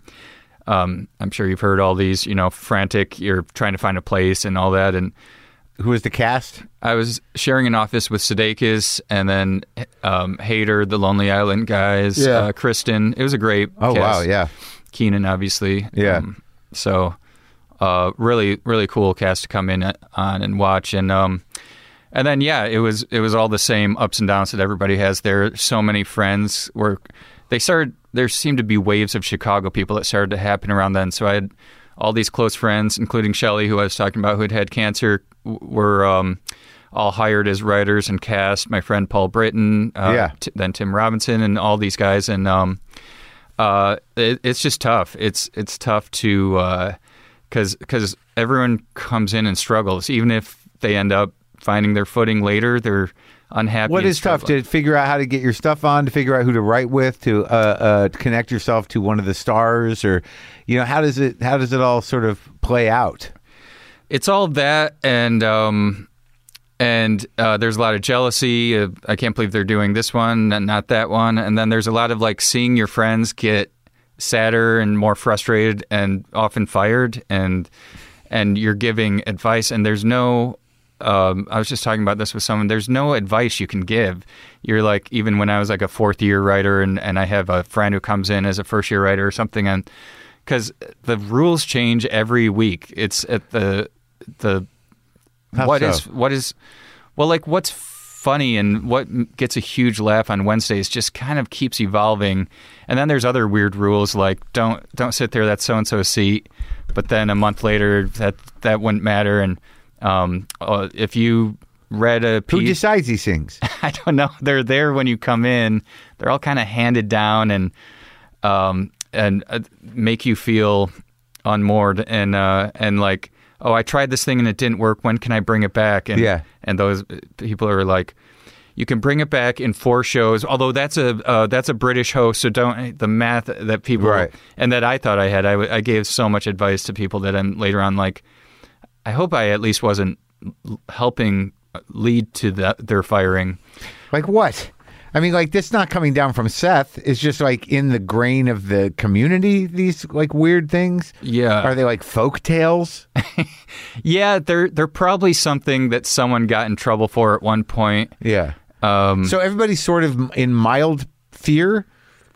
S2: Um, I'm sure you've heard all these, you know, frantic. You're trying to find a place and all that, and.
S1: Who was the cast?
S2: I was sharing an office with Sudeikis and then um, Hader, the Lonely Island guys,
S1: Yeah.
S2: uh, Kristen. It was a great
S1: Oh
S2: cast.
S1: wow, yeah.
S2: Keenan, obviously.
S1: Yeah.
S2: Um, so uh, really, really cool cast to come in on and watch. And um, and then, yeah, it was it was all the same ups and downs that everybody has there. So many friends were, they started, there seemed to be waves of Chicago people that started to happen around then. So I had all these close friends, including Shelley, who I was talking about, who had had cancer, were um, all hired as writers and cast. My friend Paul Britton, uh,
S1: Yeah.
S2: t- then Tim Robinson, and all these guys. And um, uh, it, it's just tough. It's it's tough to because because everyone comes in and struggles. Even if they end up finding their footing later, they're unhappy.
S1: What
S2: and
S1: is tough
S2: struggling.
S1: to figure out how to get your stuff on, to figure out who to write with, to uh, uh, connect yourself to one of the stars, or you know, how does it how does it all sort of play out?
S2: It's all that, and um, and uh, there's a lot of jealousy. Uh, I can't believe they're doing this one and not that one. And then there's a lot of like seeing your friends get sadder and more frustrated and often fired, and and you're giving advice, and there's no. Um, I was just talking about this with someone. There's no advice you can give. You're like, even when I was like a fourth year writer, and, and I have a friend who comes in as a first year writer or something, and because the rules change every week. It's at the the
S1: How
S2: what
S1: so?
S2: is what is well, like what's funny and what gets a huge laugh on Wednesdays just kind of keeps evolving. And then there's other weird rules like don't don't sit there, that's so and so seat. But then a month later, that that wouldn't matter. And um, uh, if you read a piece,
S1: Who decides these things?
S2: I don't know. They're there when you come in. They're all kind of handed down and um, and uh, make you feel unmoored and uh, and like, oh, I tried this thing and it didn't work. When can I bring it back? And
S1: Yeah.
S2: and those people are like, you can bring it back in four shows. Although that's a uh, that's a British host, so don't the math that people
S1: Right.
S2: and that I thought I had. I, w- I gave so much advice to people that I'm later on like, I hope I at least wasn't l- helping lead to the, their firing.
S1: Like what? I mean, like this not coming down from Seth. It's just like in the grain of the community. These like weird things.
S2: Yeah.
S1: Are they like folk tales?
S2: Yeah, they're they're probably something that someone got in trouble for at one point.
S1: Yeah.
S2: Um,
S1: So everybody's sort of in mild fear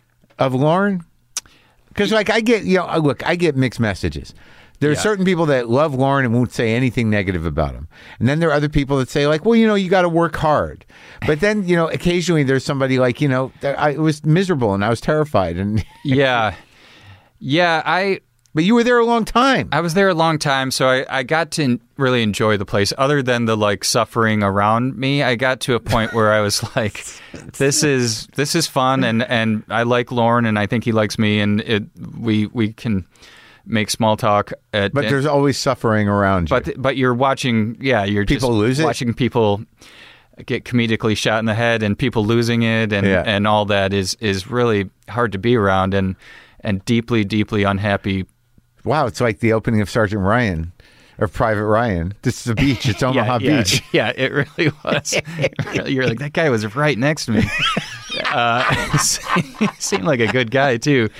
S1: of Lauren? Because, like, I get, you know, look, I get mixed messages. There are
S2: Yeah.
S1: certain people that love Lauren and won't say anything negative about him. And then there are other people that say, like, well, you know, you got to work hard. But then, you know, occasionally there's somebody like, you know, that I it was miserable and I was terrified. And
S2: yeah. Yeah, I
S1: But you were there a long time.
S2: I was there a long time, so I, I got to really enjoy the place. Other than the like suffering around me, I got to a point where I was like, "This is this is fun," and, and I like Lauren, and I think he likes me, and it we we can make small talk. At,
S1: But there's always suffering around you.
S2: but but you're watching, yeah, you're
S1: People
S2: just
S1: lose it?
S2: watching people get comedically shot in the head, and people losing it, and
S1: Yeah.
S2: and all that is is really hard to be around, and and deeply deeply unhappy.
S1: Wow, it's like the opening of Sergeant Ryan or Private Ryan. This is a beach. It's Omaha
S2: yeah,
S1: Beach.
S2: Yeah, it really was. It really- you're like, that guy was right next to me. Uh, seemed like a good guy too.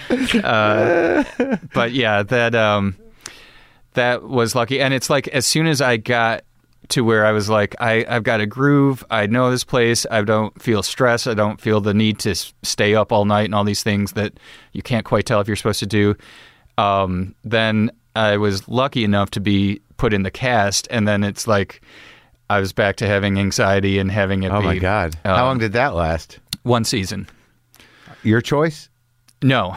S2: Uh, but yeah, that um, that was lucky. And it's like as soon as I got to where I was like, I, I've got a groove. I know this place. I don't feel stress. I don't feel the need to s- stay up all night and all these things that you can't quite tell if you're supposed to do. Um, then I was lucky enough to be put in the cast, and then it's like I was back to having anxiety and having it
S1: Oh,
S2: be
S1: my God.
S2: um,
S1: How long did that last?
S2: one season.
S1: Your choice?
S2: No,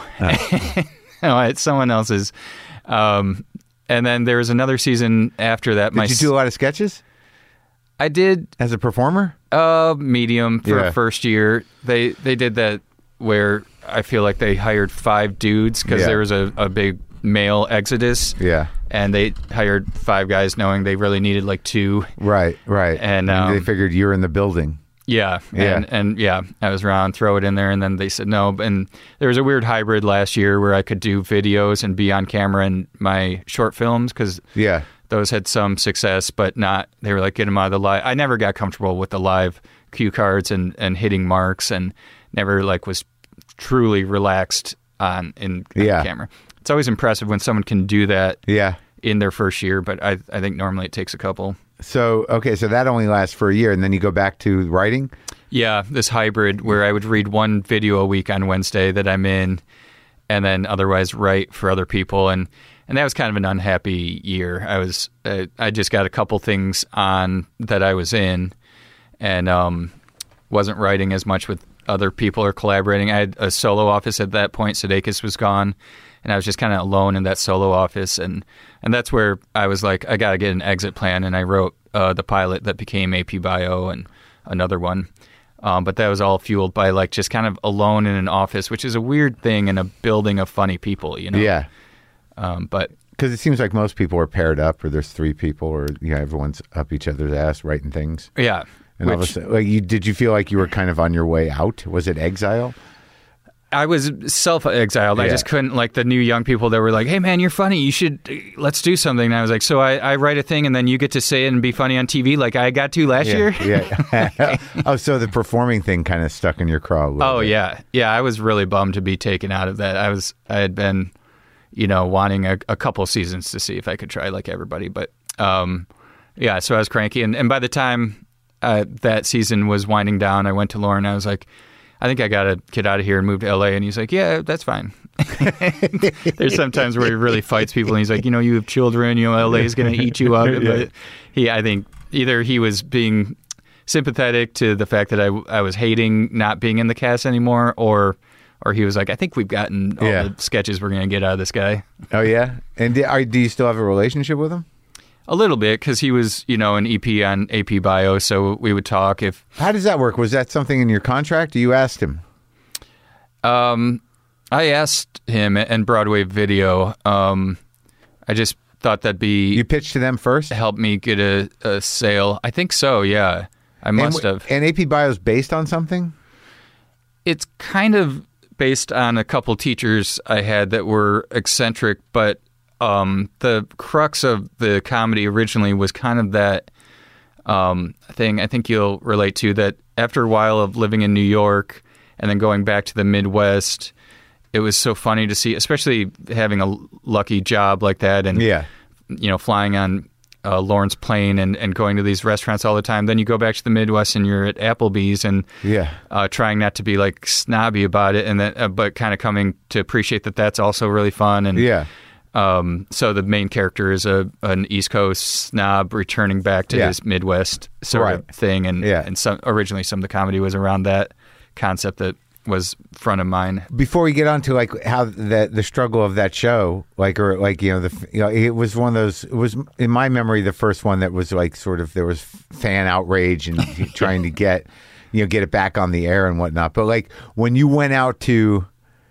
S2: no, it's someone else's. Um, and then there was another season after that.
S1: Did
S2: My
S1: you do a lot of sketches
S2: I did
S1: as a performer?
S2: uh, medium for
S1: Yeah.
S2: first year. They they did that where I feel like they hired five dudes because
S1: Yeah.
S2: there was a, a big male exodus.
S1: Yeah.
S2: And they hired five guys knowing they really needed like two.
S1: Right, right.
S2: And,
S1: they
S2: um,
S1: figured you're in the building.
S2: Yeah.
S1: Yeah.
S2: And, and yeah, I was around, throw it in there. And then they said no. And there was a weird hybrid last year where I could do videos and be on camera in my short films because
S1: Yeah.
S2: those had some success, but not, they were like, get them out of the live. I never got comfortable with the live cue cards and, and hitting marks and never like was truly relaxed on in on
S1: Yeah.
S2: camera. It's always impressive when someone can do that
S1: Yeah.
S2: in their first year, but I I think normally it takes a couple.
S1: So, okay, so that only lasts for a year, and then you go back to writing?
S2: Yeah, this hybrid where I would read one video a week on Wednesday that I'm in, and then otherwise write for other people, and and that was kind of an unhappy year. I was uh, I just got a couple things on that I was in, and um, wasn't writing as much with other people or collaborating. I had a solo office at that point. Sudeikis was gone, and I was just kind of alone in that solo office, and and that's where I was like, I got to get an exit plan, and I wrote uh, the pilot that became A P Bio and another one. Um, but that was all fueled by like just kind of alone in an office, which is a weird thing in a building of funny people, you know?
S1: Yeah.
S2: Um, but
S1: Because it seems like most people are paired up, or there's three people, or you know, everyone's up each other's ass writing things.
S2: yeah,
S1: And all of a
S2: which,
S1: sudden, like, you, did you feel like you were kind of on your way out? Was it exile?
S2: I was self-exiled.
S1: Yeah.
S2: I just couldn't, like the new young people that were like, hey, man, you're funny. You should, let's do something. And I was like, so I, I write a thing and then you get to say it and be funny on T V like I got to last
S1: yeah,
S2: year?
S1: Yeah. Oh, so the performing thing kind of stuck in your craw a little
S2: Oh,
S1: bit.
S2: yeah. Yeah, I was really bummed to be taken out of that. I was, I had been, you know, wanting a, a couple seasons to see if I could try like everybody. But, um, yeah, so I was cranky. And, and by the time uh, that season was winding down, I went to Lauren. I was like, I think I got to get out of here and move to L A. And he's like, yeah, that's fine. There's sometimes where he really fights people and he's like, you know, you have children, you know, L A is going to eat you up.
S1: Yeah.
S2: But he, I think either he was being sympathetic to the fact that I, I was hating not being in the cast anymore, or or he was like, I think we've gotten all
S1: Yeah.
S2: the sketches we're going to get out of this guy.
S1: Oh, yeah? And do, are, do you still have a relationship with him?
S2: A little bit, because he was, you know, an E P on A P Bio, so we would talk if...
S1: How does that work? Was that something in your contract? Or you asked him?
S2: Um, I asked him and Broadway Video. Um, I just thought that'd be...
S1: You pitched to them first?
S2: help me get a, a sale. I think so, yeah. I must
S1: and,
S2: have.
S1: And A P Bio is based on something?
S2: It's kind of based on a couple teachers I had that were eccentric, but um, the crux of the comedy originally was kind of that um, thing I think you'll relate to, that after a while of living in New York and then going back to the Midwest, it was so funny to see, especially having a lucky job like that and,
S1: Yeah.
S2: you know, flying on uh, Lawrence plane and, and going to these restaurants all the time. Then you go back to the Midwest and you're at Applebee's and
S1: Yeah.
S2: uh, trying not to be like snobby about it, and then uh, but kind of coming to appreciate that that's also really fun. And
S1: Yeah.
S2: um, so the main character is a an East Coast snob returning back to
S1: Yeah.
S2: his Midwest sort
S1: Right.
S2: of thing, and
S1: Yeah.
S2: and some originally some of the comedy was around that concept that was front of mind.
S1: Before we get on to like how the the struggle of that show, like or like you know the you know it was one of those. It was in my memory the first one that was like sort of there was fan outrage and trying to get you know get it back on the air and whatnot. But like when you went out to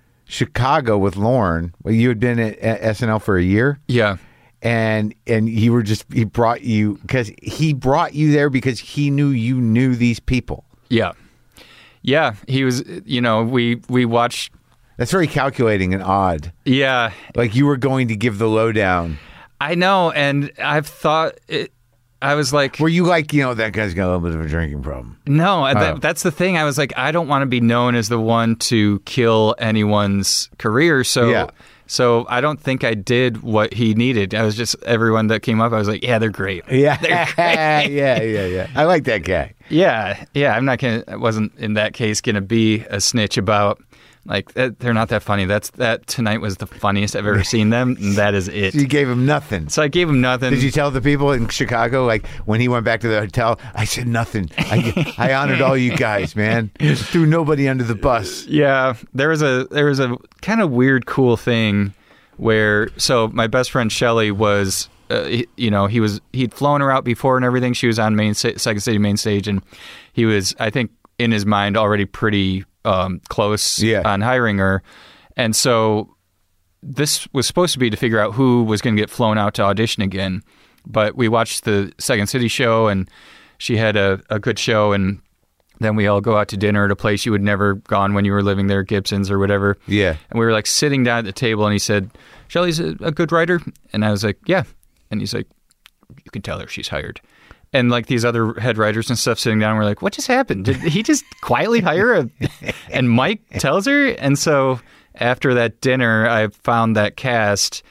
S1: Chicago with Lorne, well, you had been at at S N L for a year.
S2: Yeah.
S1: And and he were just he brought you because he brought you there because he knew you knew these people.
S2: Yeah. Yeah. He was, you know, we, we watched.
S1: That's very calculating and odd.
S2: Yeah.
S1: Like you were going to give the lowdown.
S2: I know. And I've thought, it, I was like,
S1: Were you like, you know, that guy's got a little bit of a drinking problem?
S2: no,
S1: Oh.
S2: that, that's the thing. I was like, I don't want to be known as the one to kill anyone's career. So,
S1: Yeah.
S2: so I don't think I did what he needed. I was just, everyone that came up, I was like, yeah, they're great.
S1: Yeah. yeah, yeah, yeah. I like that guy.
S2: Yeah. Yeah. I'm not going to, I wasn't in that case going to be a snitch about, like, that, they're not that funny. That's, that tonight was the funniest I've ever seen them. And that is it.
S1: You gave him nothing.
S2: So I gave him nothing.
S1: Did you tell the people in Chicago, like when he went back to the hotel, I said nothing. I, I honored all you guys, man. Threw nobody under the bus.
S2: Yeah, there was a there was a kind of weird, cool thing where so my best friend Shelly was, uh, he, you know, he was he'd flown her out before and everything. She was on main Second City main stage, and he was, I think, in his mind already pretty um, close
S1: Yeah.
S2: on hiring her, and so this was supposed to be to figure out who was going to get flown out to audition again. But we watched the Second City show, and she had a, a good show, and then we all go out to dinner at a place you would never gone when you were living there, Gibson's or whatever.
S1: Yeah.
S2: And we were like sitting down at the table, and he said, Shelley's a, a good writer? And I was like, yeah. And he's like, you can tell her she's hired. And like these other head writers and stuff sitting down, we're like, what just happened? Did he just quietly hire her? And Mike tells her. And so after that dinner, I found that cast,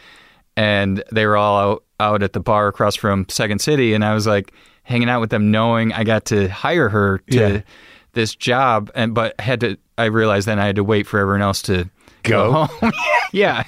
S2: and they were all out, out at the bar across from Second City. And I was like hanging out with them, knowing I got to hire her to
S1: Yeah.
S2: this job. And but had to, I realized then I had to wait for everyone else to
S1: Go.
S2: go home. Yeah.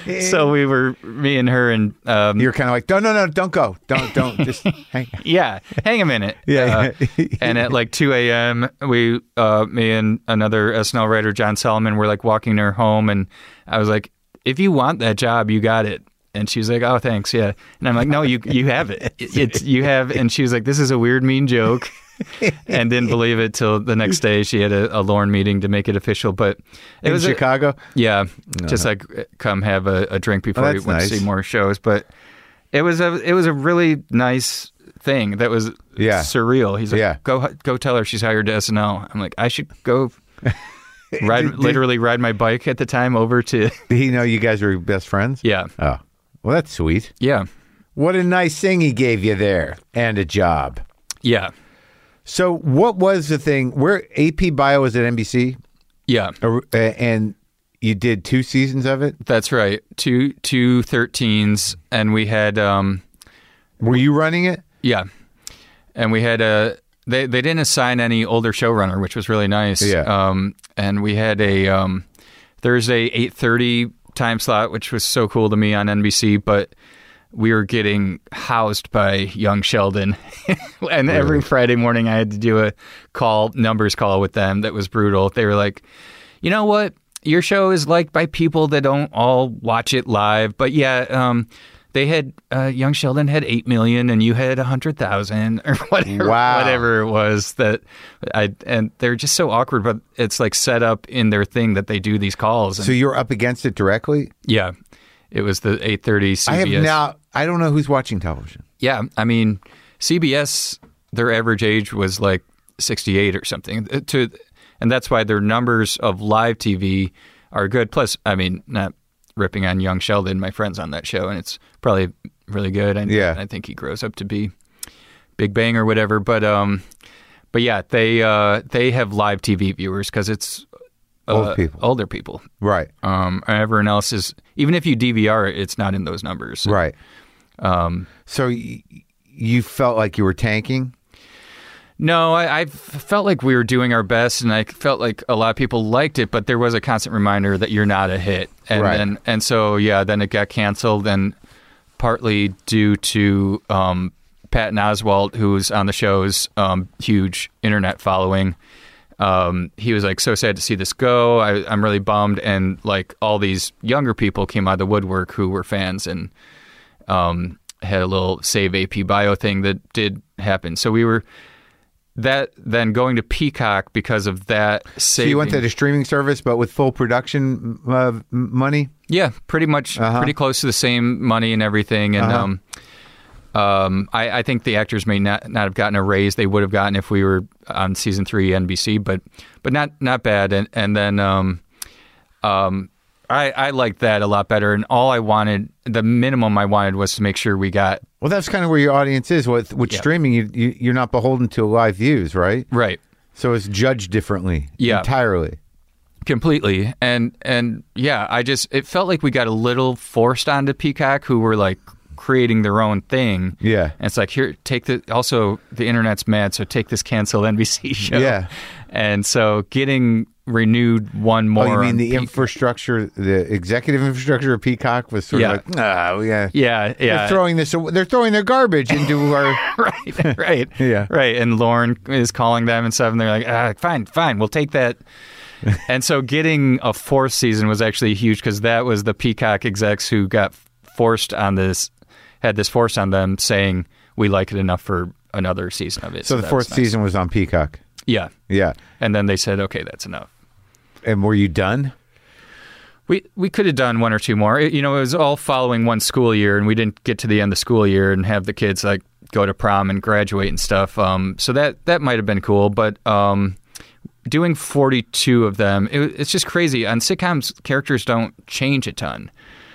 S2: So we were, me and her, and um,
S1: You're kind of like, no, no, no, don't go. Don't, don't. Just hang.
S2: yeah, hang a minute.
S1: Yeah.
S2: Uh, and at like two a.m., we, uh, me and another S N L writer, John Solomon, were like walking her home, and I was like, if you want that job, you got it. And she was like, oh, thanks, yeah. And I'm like, no, you you have it. It's you have. And she was like, this is a weird, mean joke. And didn't believe it till the next day. She had a, a Lorne meeting to make it official. But it
S1: In
S2: was a-
S1: Chicago?
S2: yeah, just like come have a, a drink before
S1: Oh,
S2: we
S1: that's
S2: went to
S1: nice.
S2: see more shows. But it was a it was a really nice thing that was
S1: Yeah.
S2: surreal. He's like,
S1: Yeah.
S2: go go tell her she's hired to S N L. I'm like, I should go ride
S1: Did- did-
S2: literally ride my bike at the time over to.
S1: Did he know you guys were best friends?
S2: Yeah,
S1: Oh, well, that's sweet.
S2: yeah,
S1: What a nice thing he gave you there, and a job.
S2: yeah,
S1: So, what was the thing? Where A P Bio was at N B C,
S2: yeah.
S1: or- uh, and you did two seasons of it.
S2: That's right. Two two thirteens, and we had um,
S1: Were you running it?
S2: yeah, and we had a. They they didn't assign any older showrunner, which was really nice.
S1: Yeah.
S2: Um, and we had a um, Thursday eight thirty time slot, which was so cool to me on N B C, but we were getting housed by Young Sheldon. And every Friday morning I had to do a call, numbers call with them that was brutal. They were like, you know what? Your show is liked by people that don't all watch it live. But yeah, um, they had, uh, Young Sheldon had eight million and you had one hundred thousand or whatever,
S1: Wow.
S2: whatever it was that I, and they're just so awkward, but it's like set up in their thing that they do these calls. And
S1: So you're up against it directly?
S2: yeah, it was the eight thirty C B S.
S1: I have now, I don't know who's watching television.
S2: Yeah, I mean, C B S, their average age was like sixty-eight or something. To, and that's why their numbers of live T V are good. Plus, I mean, not ripping on Young Sheldon, my friend's on that show, and it's probably really good. And
S1: Yeah.
S2: I think he grows up to be Big Bang or whatever. But um, but yeah, they uh, they have live T V viewers because it's uh,
S1: Old people.
S2: older people.
S1: Right,
S2: Um, and everyone else is, even if you D V R it, it's not in those numbers.
S1: right.
S2: Um,
S1: So y- you felt like you were tanking?
S2: No, I, I felt like we were doing our best, and I felt like a lot of people liked it, but there was a constant reminder that you're not a hit, and
S1: Right.
S2: then and so yeah, then it got canceled, and partly due to um, Patton Oswalt, who's on the show's um, huge internet following. Um, he was like, so sad to see this go. I, I'm really bummed, and like all these younger people came out of the woodwork who were fans and um, had a little Save A P Bio thing that did happen. So we were. That then going to Peacock because of that.
S1: So you went to the streaming service, but with full production uh, m- money?
S2: Yeah, pretty much,
S1: Uh-huh.
S2: pretty close to the same money and everything. And
S1: Uh-huh.
S2: um, um, I, I think the actors may not, not have gotten a raise they would have gotten if we were on season three N B C, but but not not bad. And and then um, um, I I liked that a lot better. And all I wanted, the minimum I wanted, was to make sure we got
S1: Well, that's kind of where your audience is. With, with
S2: Yeah.
S1: streaming, you, you, you're not beholden to live views, right?
S2: right.
S1: So it's judged differently.
S2: Yeah.
S1: Entirely.
S2: Completely. And and yeah, I just it felt like we got a little forced onto Peacock, who were like creating their own thing.
S1: Yeah.
S2: And it's like, here, take the also the internet's mad, so take this canceled N B C show.
S1: Yeah.
S2: And so getting renewed one more.
S1: Oh, you mean
S2: on
S1: the
S2: Pe-
S1: infrastructure, the executive infrastructure of Peacock was sort
S2: Yeah.
S1: of like, ah, yeah.
S2: Yeah,
S1: They're
S2: yeah.
S1: throwing this. They're throwing their garbage into our.
S2: right, right.
S1: Yeah.
S2: Right. And Lauren is calling them and stuff, and they're like, ah, fine, fine, we'll take that. And so getting a fourth season was actually huge because that was the Peacock execs who got forced on this, had this force on them saying, we like it enough for another season of it.
S1: So the
S2: that
S1: fourth
S2: was nice.
S1: season was on Peacock.
S2: Yeah.
S1: Yeah.
S2: And then they said, okay, that's enough.
S1: And were you done?
S2: We we could have done one or two more. It, you know, it was all following one school year, and we didn't get to the end of the school year and have the kids like go to prom and graduate and stuff. Um, so that that might have been cool, but um, doing forty-two of them, it, it's just crazy. On sitcoms, characters don't change a ton,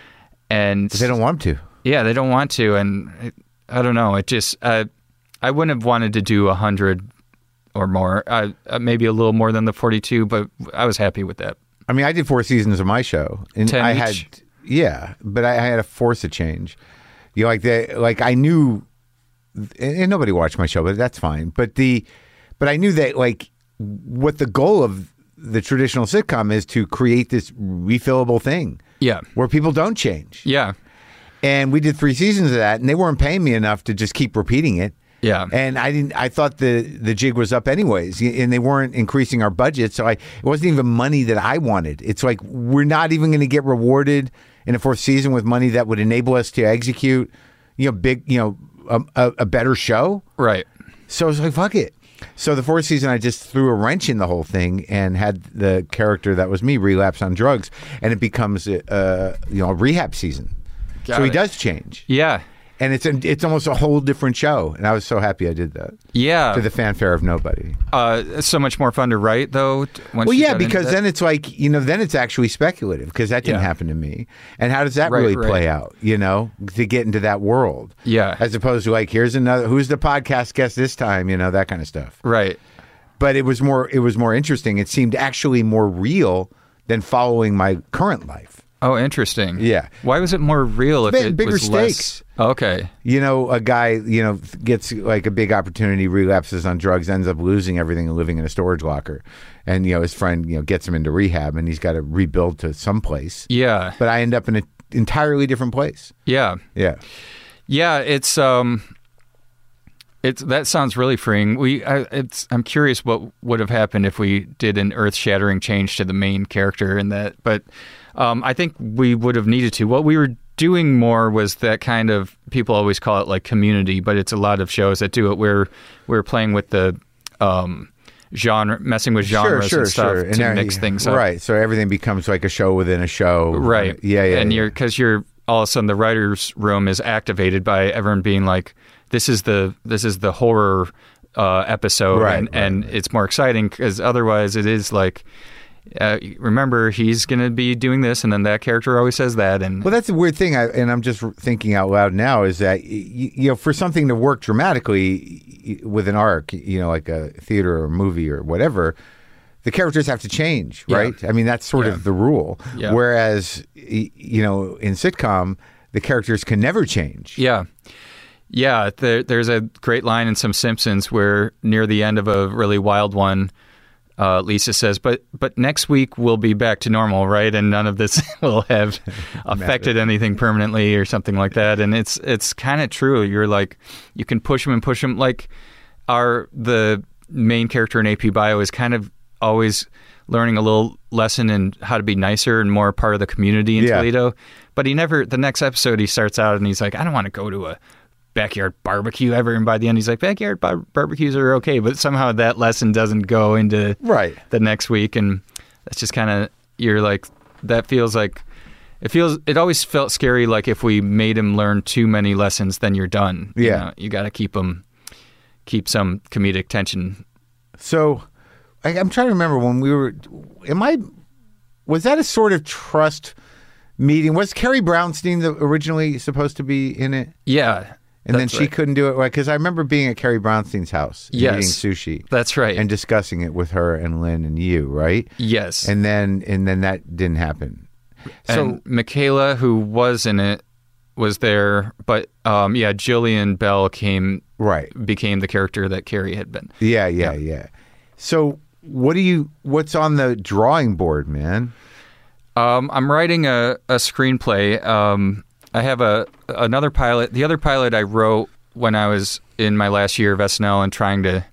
S2: and
S1: They don't want to.
S2: yeah, they don't want to, and it, I don't know. It just uh, I wouldn't have wanted to do a hundred or more, uh, uh, maybe a little more than the forty-two, but I was happy with that.
S1: I mean, I did four seasons of my show, and
S2: Ten
S1: I
S2: each?
S1: had, yeah, but I, I had to force a change. You know, like the like I knew, and, and nobody watched my show, but that's fine. But the, but I knew that like what the goal of the traditional sitcom is to create this refillable thing
S2: Yeah,
S1: where people don't change.
S2: yeah,
S1: And we did three seasons of that, and they weren't paying me enough to just keep repeating it.
S2: yeah.
S1: And I didn't. I thought the the jig was up anyways, and they weren't increasing our budget. So I, it wasn't even money that I wanted. It's like we're not even going to get rewarded in a fourth season with money that would enable us to execute, you know, big, you know, a, a, a better show.
S2: Right.
S1: So I was like, fuck it. So the fourth season, I just threw a wrench in the whole thing and had the character that was me relapse on drugs, and it becomes a, a you know a rehab season.
S2: Got
S1: so he
S2: it.
S1: does change.
S2: Yeah.
S1: And it's a, it's almost a whole different show, and I was so happy I did that.
S2: Yeah,
S1: to the fanfare of nobody.
S2: Uh, it's so much more fun to write, though. Once
S1: well,
S2: you
S1: yeah,
S2: got into
S1: because
S2: that.
S1: then it's like you know, then it's actually speculative because that didn't
S2: Yeah.
S1: happen to me. And how does that
S2: Right,
S1: really
S2: right.
S1: play out? You know, to get into that world.
S2: Yeah.
S1: As opposed to like, here's another. Who's the podcast guest this time? You know, that kind of stuff.
S2: Right.
S1: But it was more. It was more interesting. It seemed actually more real than following my current life.
S2: Oh, interesting.
S1: Yeah.
S2: Why was it more real if
S1: Big-
S2: it
S1: bigger
S2: was
S1: stakes.
S2: less? Okay.
S1: You know, a guy, you know, gets like a big opportunity, relapses on drugs, ends up losing everything and living in a storage locker. And, you know, his friend, you know, gets him into rehab and he's got to rebuild to someplace.
S2: Yeah.
S1: But I end up in an entirely different place.
S2: Yeah.
S1: Yeah.
S2: Yeah. It's um. It's that sounds really freeing. We, I, it's. I'm curious what would have happened if we did an earth-shattering change to the main character in that, but um, I think we would have needed to. What we were doing more was that kind of people always call it like Community, but it's a lot of shows that do it. Where we're playing with the um, genre, messing with genres
S1: Sure, sure,
S2: and stuff
S1: sure.
S2: to
S1: And now-
S2: mix things up.
S1: Right. So everything becomes like a show within a show.
S2: Right.
S1: Yeah, yeah.
S2: And
S1: yeah.
S2: you're because you're all of a sudden the writer's room is activated by everyone being like, this is the this is the horror uh, episode,
S1: Right,
S2: and,
S1: right,
S2: and
S1: right.
S2: it's more exciting because otherwise it is like, uh, remember he's going to be doing this, and then that character always says that, and
S1: Well, that's a weird thing, I, and I'm just thinking out loud now, is that, you, you know, for something to work dramatically with an arc, you know, like a theater or a movie or whatever, the characters have to change,
S2: Yeah.
S1: right? I mean, that's sort
S2: Yeah.
S1: of the rule.
S2: Yeah.
S1: Whereas, y- you know, in sitcom, the characters can never change.
S2: yeah. Yeah, there, there's a great line in some Simpsons where near the end of a really wild one, uh, Lisa says, but but next week we'll be back to normal, right? And none of this will have affected anything permanently or something like that. And it's it's kind of true. You're like, you can push them and push them. Like our the main character in A P Bio is kind of always learning a little lesson in how to be nicer and more part of the community in
S1: Yeah.
S2: Toledo. But he never, the next episode he starts out and he's like, I don't want to go to a backyard barbecue ever, and by the end he's like, backyard bar- barbecues are okay, but somehow that lesson doesn't go into
S1: Right.
S2: the next week, and that's just kind of, you're like, that feels like, it feels, it always felt scary, like if we made him learn too many lessons, then you're done. You
S1: Yeah.
S2: know, you got to keep him, keep some comedic tension.
S1: So I, I'm trying to remember when we were, am I, was that a sort of trust meeting? Was Carrie Brownstein the, originally supposed to be in it?
S2: Yeah.
S1: And then
S2: that's
S1: she
S2: right.
S1: couldn't do it right because I remember being at Carrie Brownstein's house and
S2: Yes.
S1: eating sushi
S2: That's right.
S1: and discussing it with her and Lynn and you, right?
S2: yes.
S1: And then and then that didn't happen. So
S2: and Michaela, who was in it, was there, but um, yeah, Jillian Bell came,
S1: right,
S2: became the character that Carrie had been.
S1: yeah, yeah, yeah. So what do you? What's on the drawing board, man?
S2: Um, I'm writing a, a screenplay. Um, I have a another pilot. The other pilot I wrote when I was in my last year of S N L and trying to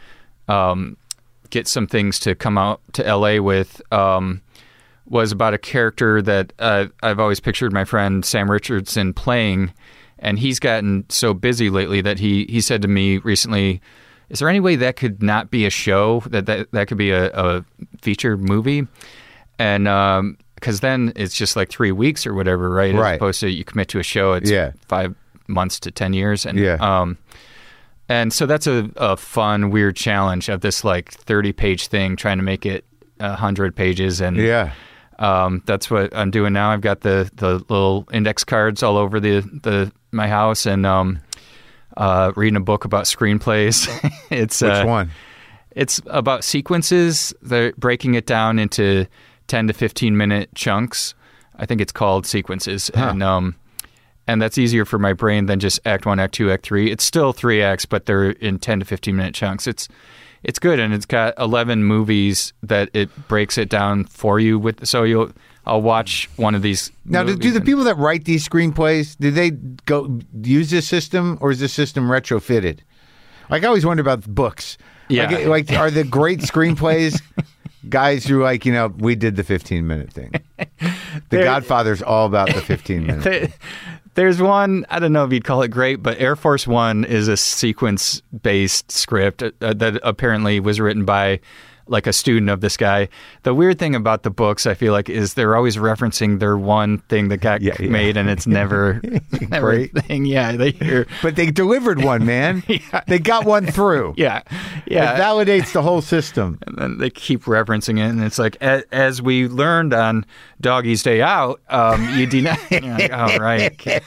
S2: um, get some things to come out to L A with um, was about a character that uh, I've always pictured my friend Sam Richardson playing, and he's gotten so busy lately that he he said to me recently, "Is there any way that could not be a show? That that, that could be a, a feature movie?" And um, because then it's just like three weeks or whatever, right? As
S1: Right.
S2: opposed to you commit to a show, it's
S1: Yeah.
S2: five months to ten years, and
S1: Yeah.
S2: um, and so that's a, a fun, weird challenge of this like thirty page thing, trying to make it a hundred pages, and
S1: Yeah,
S2: um, that's what I'm doing now. I've got the the little index cards all over the the my house, and um, uh, reading a book about screenplays. it's
S1: which
S2: uh,
S1: one?
S2: It's about sequences. They're breaking it down into ten to fifteen minute chunks. I think it's called sequences.
S1: Huh.
S2: And um, and that's easier for my brain than just act one, act two, act three. It's still three acts, but they're in ten to fifteen minute chunks. It's it's good, and it's got eleven movies that it breaks it down for you with. So you'll I'll watch one of these.
S1: Now, do, do
S2: movies
S1: the
S2: and-
S1: people that write these screenplays, do they go use this system, or is this system retrofitted? Like, I always wonder about books.
S2: Yeah.
S1: Like, like are the great screenplays guys who, like, you know, we did the fifteen minute thing? The
S2: There-
S1: Godfather's all about the fifteen minute.
S2: There- There's one, I don't know if you'd call it great, but Air Force One is a sequence-based script uh, that apparently was written by like a student of this guy. The weird thing about the books, I feel like, is they're always referencing their one thing that got
S1: Yeah, yeah.
S2: made, and it's never never a
S1: Great.
S2: thing. Yeah, they hear.
S1: But they delivered one, man.
S2: Yeah.
S1: They got one through.
S2: Yeah, yeah.
S1: It validates the whole system.
S2: And then they keep referencing it, and it's like, as, as we learned on Doggy's Day Out, um, you deny. You're like, oh, right.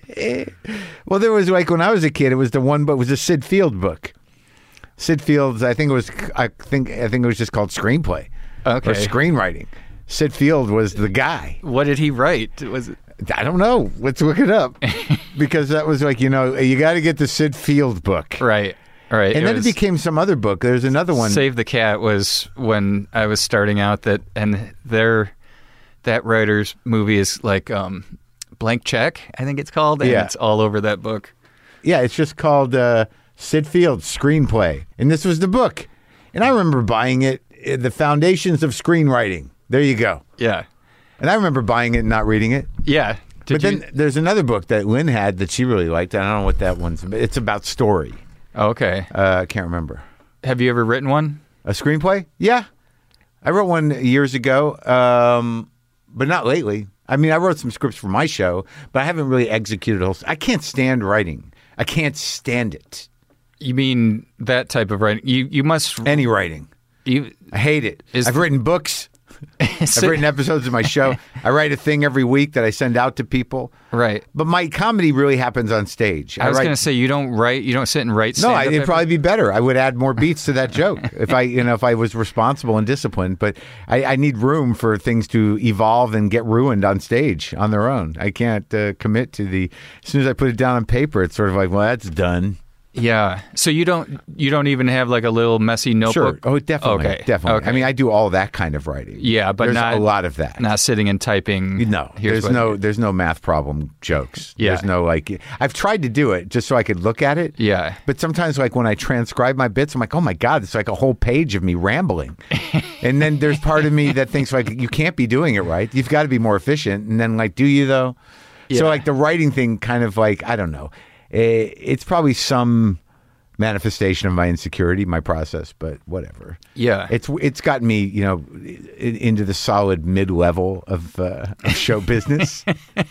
S1: Well, there was like when I was a kid, it was the one, but it was a Sid Field book. Sid Field's, I think it was, I think, I think it was just called screenplay
S2: Okay.
S1: or screenwriting. Sid Field was the guy.
S2: What did he write? Was it?
S1: I don't know. Let's look it up because that was like, you know, you got to get the Sid Field book,
S2: Right, right.
S1: and then it became some other book. There's another one.
S2: Save the Cat was when I was starting out. That and their that writer's movie is like um, Blank Check, I think it's called, and
S1: Yeah.
S2: it's all over that book.
S1: Yeah, it's just called uh, Sid Field's Screenplay. And this was the book. And I remember buying it, uh, The Foundations of Screenwriting. There you go.
S2: Yeah,
S1: And I remember buying it and not reading it.
S2: yeah. Did
S1: but
S2: you?
S1: then there's another book that Lynn had that she really liked. I don't know what that one's about. It's about story.
S2: Oh, okay.
S1: Uh, I can't remember.
S2: Have you ever written one?
S1: A screenplay? Yeah. I wrote one years ago, um, but not lately. I mean, I wrote some scripts for my show, but I haven't really executed a whole... I can't stand writing. I can't stand it.
S2: You mean that type of writing? You you must.
S1: Any writing.
S2: You,
S1: I hate it.
S2: Is-
S1: I've written books. I've written episodes of my show. I write a thing every week that I send out to people.
S2: right.
S1: But my comedy really happens on stage.
S2: I was
S1: write,
S2: going to say you don't write. You don't sit and write.
S1: no, I,
S2: stand-up
S1: it'd
S2: epi-
S1: probably be better. I would add more beats to that joke if I, you know, if I was responsible and disciplined. But I, I need room for things to evolve and get ruined on stage on their own. I can't uh, commit to the. As soon as I put it down on paper, it's sort of like, well, that's done.
S2: Yeah. So you don't you don't even have like a little messy
S1: Sure.
S2: notebook.
S1: Oh, definitely.
S2: Okay.
S1: Definitely.
S2: Okay.
S1: I mean, I do all that kind of writing.
S2: Yeah, but
S1: there's
S2: not
S1: a lot of that.
S2: Not sitting and typing.
S1: No,
S2: Here's
S1: there's
S2: what-
S1: no there's no math problem jokes.
S2: Yeah.
S1: There's no like I've tried to do it just so I could look at it.
S2: Yeah.
S1: But sometimes like when I transcribe my bits, I'm like, oh my God, it's like a whole page of me rambling. And then there's part of me that thinks like you can't be doing it right. You've got to be more efficient. And then like, do you though?
S2: Yeah.
S1: So like the writing thing kind of like, I don't know. Eh, It's probably some manifestation of my insecurity, my process, but whatever.
S2: Yeah.
S1: It's it's gotten me, you know, in, into the solid mid level of, uh, of show business.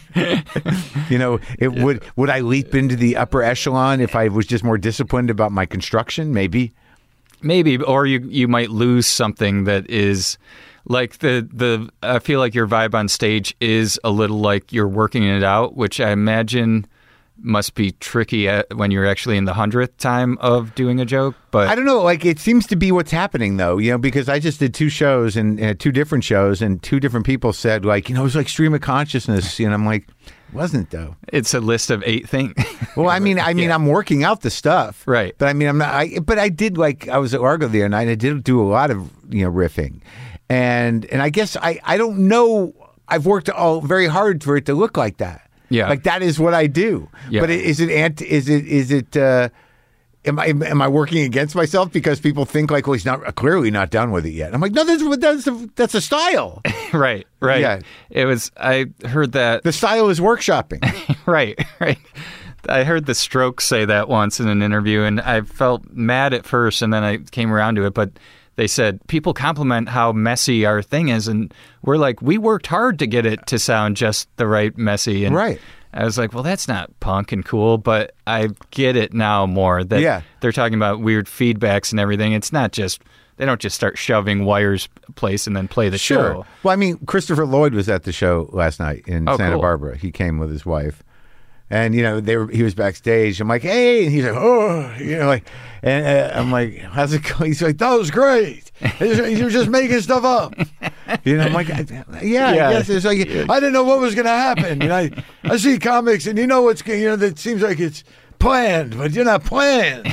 S1: You know, it would would I leap into the upper echelon if I was just more disciplined about my construction? Maybe.
S2: Maybe, or you you might lose something that is like the the. I feel like your vibe on stage is a little like you're working it out, which I imagine must be tricky at, when you're actually in the hundredth time of doing a joke. But
S1: I don't know. Like it seems to be what's happening though, you know, because I just did two shows and uh, two different shows, and two different people said like, you know, it was like stream of consciousness, and I'm like, it wasn't though.
S2: it's a list of eight things.
S1: Well, I mean, I mean, I'm working out the stuff,
S2: Right.
S1: But I mean, I'm not. I, but I did like I was at Argo the other night. And I did do a lot of you know riffing, and and I guess I I don't know. I've worked all very hard for it to look like that.
S2: Yeah.
S1: like that is what I do.
S2: Yeah.
S1: But is it anti, is it is it? Uh, Am I am I working against myself because people think like, well, he's not clearly not done with it yet? I'm like, no, that's that's a, that's a style.
S2: right, right.
S1: Yeah.
S2: It was. I heard that.
S1: The style is workshopping.
S2: Right, right. I heard the Strokes say that once in an interview, and I felt mad at first, and then I came around to it. But they said people compliment how messy our thing is, and we're like, we worked hard to get it to sound just the right messy. And
S1: Right.
S2: I was like, well, that's not punk and cool, but I get it now more that
S1: Yeah.
S2: they're talking about weird feedbacks and everything. It's not just, they don't just start shoving wires place and then play the
S1: Sure.
S2: show.
S1: Well, I mean, Christopher Lloyd was at the show last night in
S2: Oh,
S1: Santa
S2: cool.
S1: Barbara. He came with his wife, and you know, they were. He was backstage. I'm like, hey, and he's like, oh, you know, like, and uh, I'm like, how's it going? He's like, that was great. You're just making stuff up. You know, I'm like, yeah,
S2: Yeah.
S1: I guess it's like I didn't know what was going to happen. You know, I, I see comics, and you know what's you know that seems like it's planned, but you're not planned.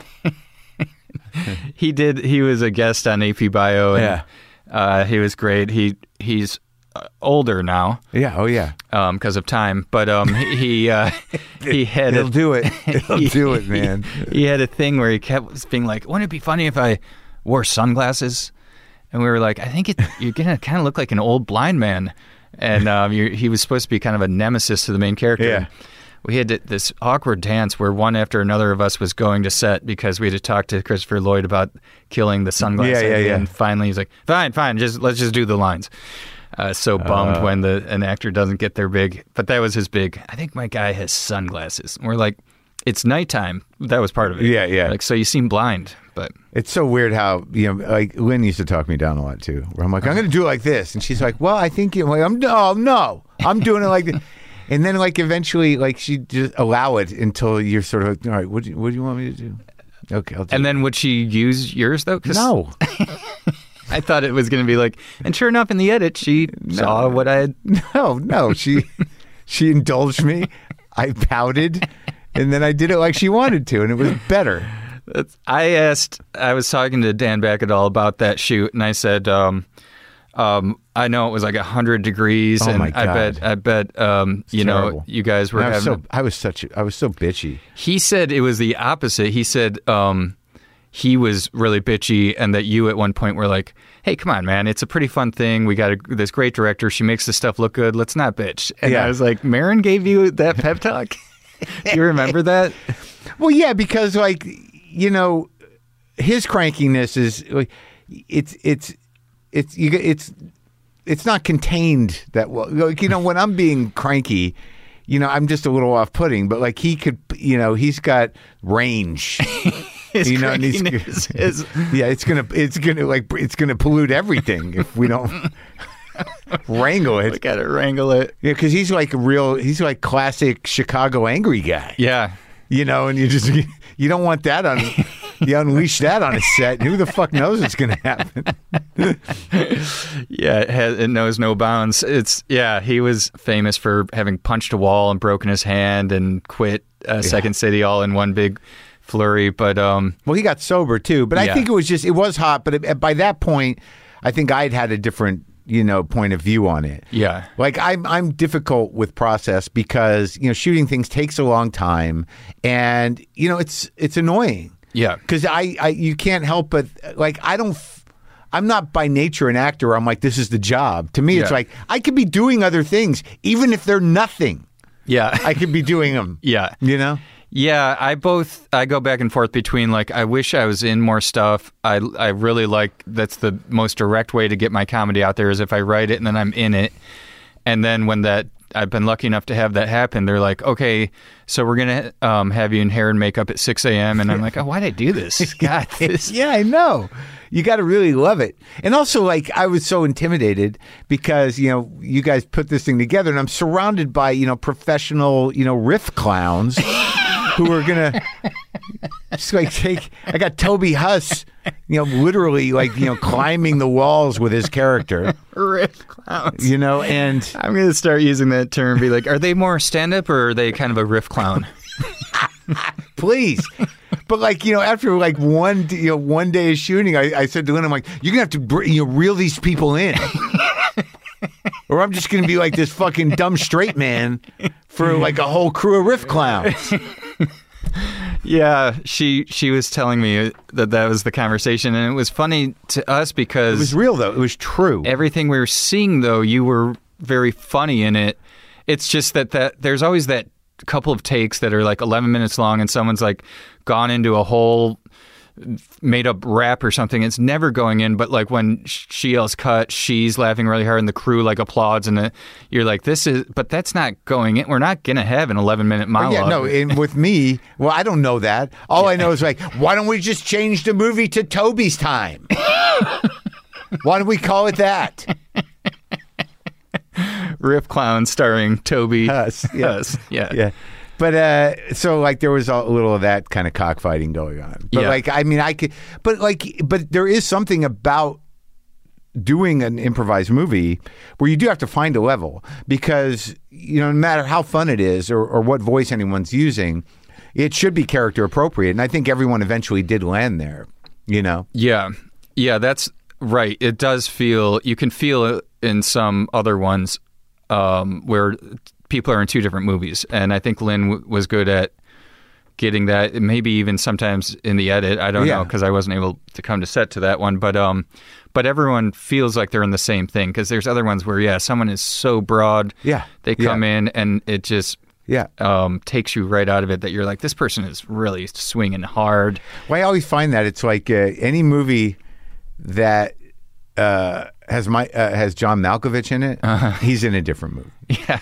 S2: He did, he was a guest on A P Bio, and
S1: Yeah.
S2: uh, he was great. He He's uh, older now
S1: Yeah. Oh yeah.
S2: because of time, but um, he he, uh, he had
S1: It'll
S2: a,
S1: do it. It'll do it, man.
S2: he had a thing where he kept being like, wouldn't it be funny if I wore sunglasses? And we were like, I think it, you're going to kind of look like an old blind man. And um, you're, he was supposed to be kind of a nemesis to the main character.
S1: Yeah.
S2: we had this awkward dance where one after another of us was going to set because we had to talk to Christopher Lloyd about killing the sunglass.
S1: Yeah, yeah,
S2: idea,
S1: yeah.
S2: And finally he's like, fine, fine, just let's just do the lines. Uh, so bummed
S1: Uh.
S2: when the an actor doesn't get their big, but that was his big, I think my guy has sunglasses. And we're like, it's nighttime. That was part of it.
S1: Yeah, yeah.
S2: Like, so you seem blind, but
S1: It's so weird how, you know, like Lynn used to talk me down a lot too. Where I'm like, I'm going to do it like this. And she's like, well, I think you, like, I'm, no, no, I'm doing it like this. And then like eventually, like she just allow it until you're sort of like, all right, what do you, what do you want me to do? Okay, I'll do
S2: and
S1: it.
S2: then would she use yours though? 'Cause
S1: No.
S2: I thought it was going to be like, and sure enough, in the edit, she saw what I had.
S1: No, no. She, she indulged me. I pouted. And then I did it like she wanted to. And it was better.
S2: That's, I asked, I was talking to Dan Backadall about that shoot, and I said, um, um, I know it was like one hundred degrees,
S1: Oh,
S2: and
S1: my
S2: I
S1: God.
S2: bet, I bet, um, you
S1: terrible.
S2: know, you guys were
S1: And I was
S2: having.
S1: so, I was such, a, I was so bitchy.
S2: He said it was the opposite. He said um, he was really bitchy, and that you at one point were like, hey, come on, man, it's a pretty fun thing. We got a, this great director. She makes the stuff look good. Let's not bitch. And
S1: Yeah.
S2: I was like, Marin gave you that pep talk? Do you remember that?
S1: Well, yeah, because like, you know, his crankiness is like, it's, it's, it's, you, it's, it's not contained that well. Like, you know, when I'm being cranky, you know, I'm just a little off-putting, but like he could, you know, he's got range.
S2: His
S1: You know, and he's-
S2: crankiness is-
S1: Yeah, it's gonna, it's gonna like, it's gonna pollute everything if we don't wrangle
S2: we
S1: it.
S2: got to wrangle it.
S1: Yeah, because he's like a real, he's like classic Chicago angry guy.
S2: Yeah.
S1: You know, and you just you don't want that on you unleash that on a set. Who the fuck knows what's going to happen?
S2: Yeah, it, has, it knows no bounds. It's yeah. He was famous for having punched a wall and broken his hand and quit uh, Second City all in one big flurry. But um,
S1: Well, he got sober too, but I
S2: Yeah.
S1: think it was just it was hot. But it, by that point, I think I'd had a different you know point of view on it.
S2: yeah,
S1: Like I'm, I'm difficult with process because you know shooting things takes a long time, and you know it's it's annoying.
S2: yeah,
S1: Because I, I, you can't help but like I don't. f- I'm not by nature an actor. I'm like this is the job. To me, it's
S2: Yeah.
S1: like I could be doing other things, even if they're nothing.
S2: yeah.
S1: I could be doing them.
S2: Yeah.
S1: You know.
S2: Yeah, I both I go back and forth between like I wish I was in more stuff. I I really like that's the most direct way to get my comedy out there is if I write it and then I'm in it. And then when that I've been lucky enough to have that happen, they're like, okay, so we're gonna um, have you in hair and makeup at six a.m. and I'm like, oh, why'd I do this? God, this.
S1: Yeah, I know. You got to really love it. And also, like, I was so intimidated because, you know, you guys put this thing together and I'm surrounded by, you know, professional, you know, riff clowns who are going to just like take, I got Toby Huss, you know, literally like, you know, climbing the walls with his character,
S2: Riff clowns.
S1: you know, and
S2: I'm gonna start using that term. Be like, are they more stand up or are they kind of a riff clown?
S1: please. But like, you know, after like one, you know, one day of shooting, I, I said to Lynn, I'm like, you're gonna have to, br- you know, reel these people in, or I'm just gonna be like this fucking dumb straight man for like a whole crew of riff clowns.
S2: Yeah, she she was telling me that that was the conversation, and it was funny to us because
S1: It was real though. It was true.
S2: everything we were seeing, though, you were very funny in it. It's just that, that there's always that couple of takes that are like eleven minutes long and someone's like gone into a whole made up rap or something. It's never going in, but like when she yells cut, she's laughing really hard and the crew like applauds and it, you're like, this is, but that's not going in. We're not going to have an eleven minute monologue.
S1: Yeah, no, and with me, well, I don't know that. All I know is like, why don't we just change the movie to Toby's time? Why don't we call it that?
S2: Riff Clown starring Toby
S1: Huss, yeah.
S2: Huss. Yeah.
S1: Yeah. But uh, so like there was a little of that kind of cockfighting going on. But
S2: Yeah.
S1: like I mean I could, but like but there is something about doing an improvised movie where you do have to find a level because you know no matter how fun it is or, or what voice anyone's using, it should be character appropriate. And I think everyone eventually did land there. You know.
S2: Yeah. Yeah, that's right. It does feel, you can feel it in some other ones um, where people are in two different movies. And I think Lynn w- was good at getting that, maybe even sometimes in the edit. I don't
S1: Yeah.
S2: know, because I wasn't able to come to set to that one. But um, but everyone feels like they're in the same thing, because there's other ones where, yeah, someone is so broad.
S1: Yeah.
S2: They come
S1: Yeah.
S2: in and it just,
S1: Yeah.
S2: um, takes you right out of it. That you're like, this person is really swinging hard.
S1: Well, I always find that it's like uh, any movie that uh, has my uh, has John Malkovich in it, uh-huh. he's in a different movie.
S2: Yeah.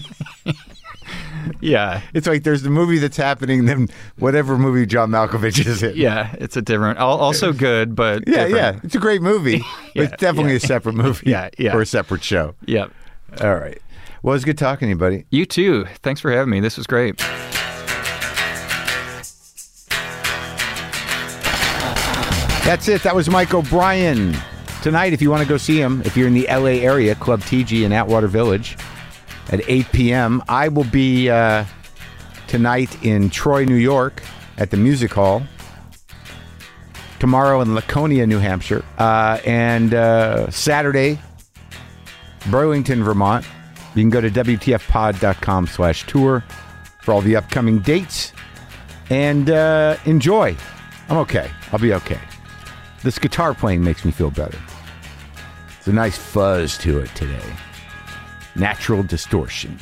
S2: Yeah.
S1: It's like there's the movie that's happening, then whatever movie John Malkovich is in.
S2: Yeah, it's a different, also good, but
S1: yeah,
S2: different.
S1: yeah, it's a great movie,
S2: yeah,
S1: but it's definitely
S2: yeah.
S1: a separate movie,
S2: yeah, yeah.
S1: or a separate show.
S2: Yeah.
S1: All right. Well, it's good talking to you, buddy.
S2: You too. Thanks for having me. This was great.
S1: That's it. That was Mike O'Brien. Tonight, if you want to go see him, if you're in the L A area, Club T G in Atwater Village at eight p.m. I will be uh, tonight in Troy, New York at the Music Hall. Tomorrow in Laconia, New Hampshire. Uh, and uh, Saturday, Burlington, Vermont. You can go to W T F pod dot com slash tour for all the upcoming dates. And uh, enjoy. I'm okay. I'll be okay. This guitar playing makes me feel better. There's a nice fuzz to it today. Natural distortion.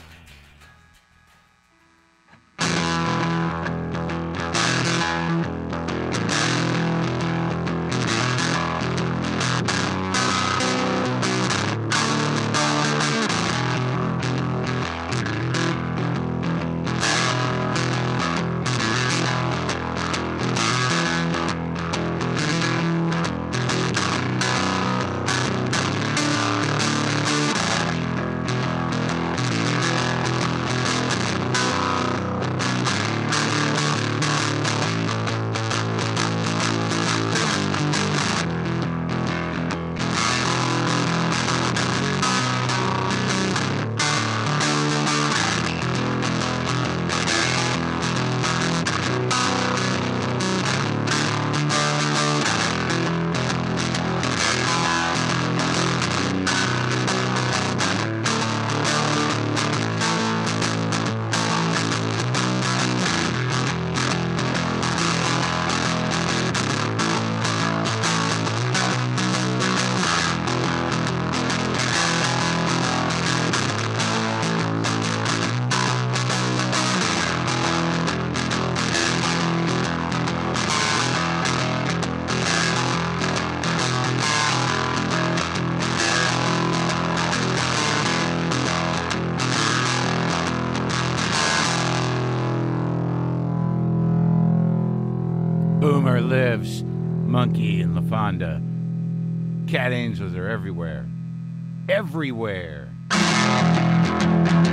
S1: Boomer lives, Monkey and LaFonda. Cat angels are everywhere. Everywhere.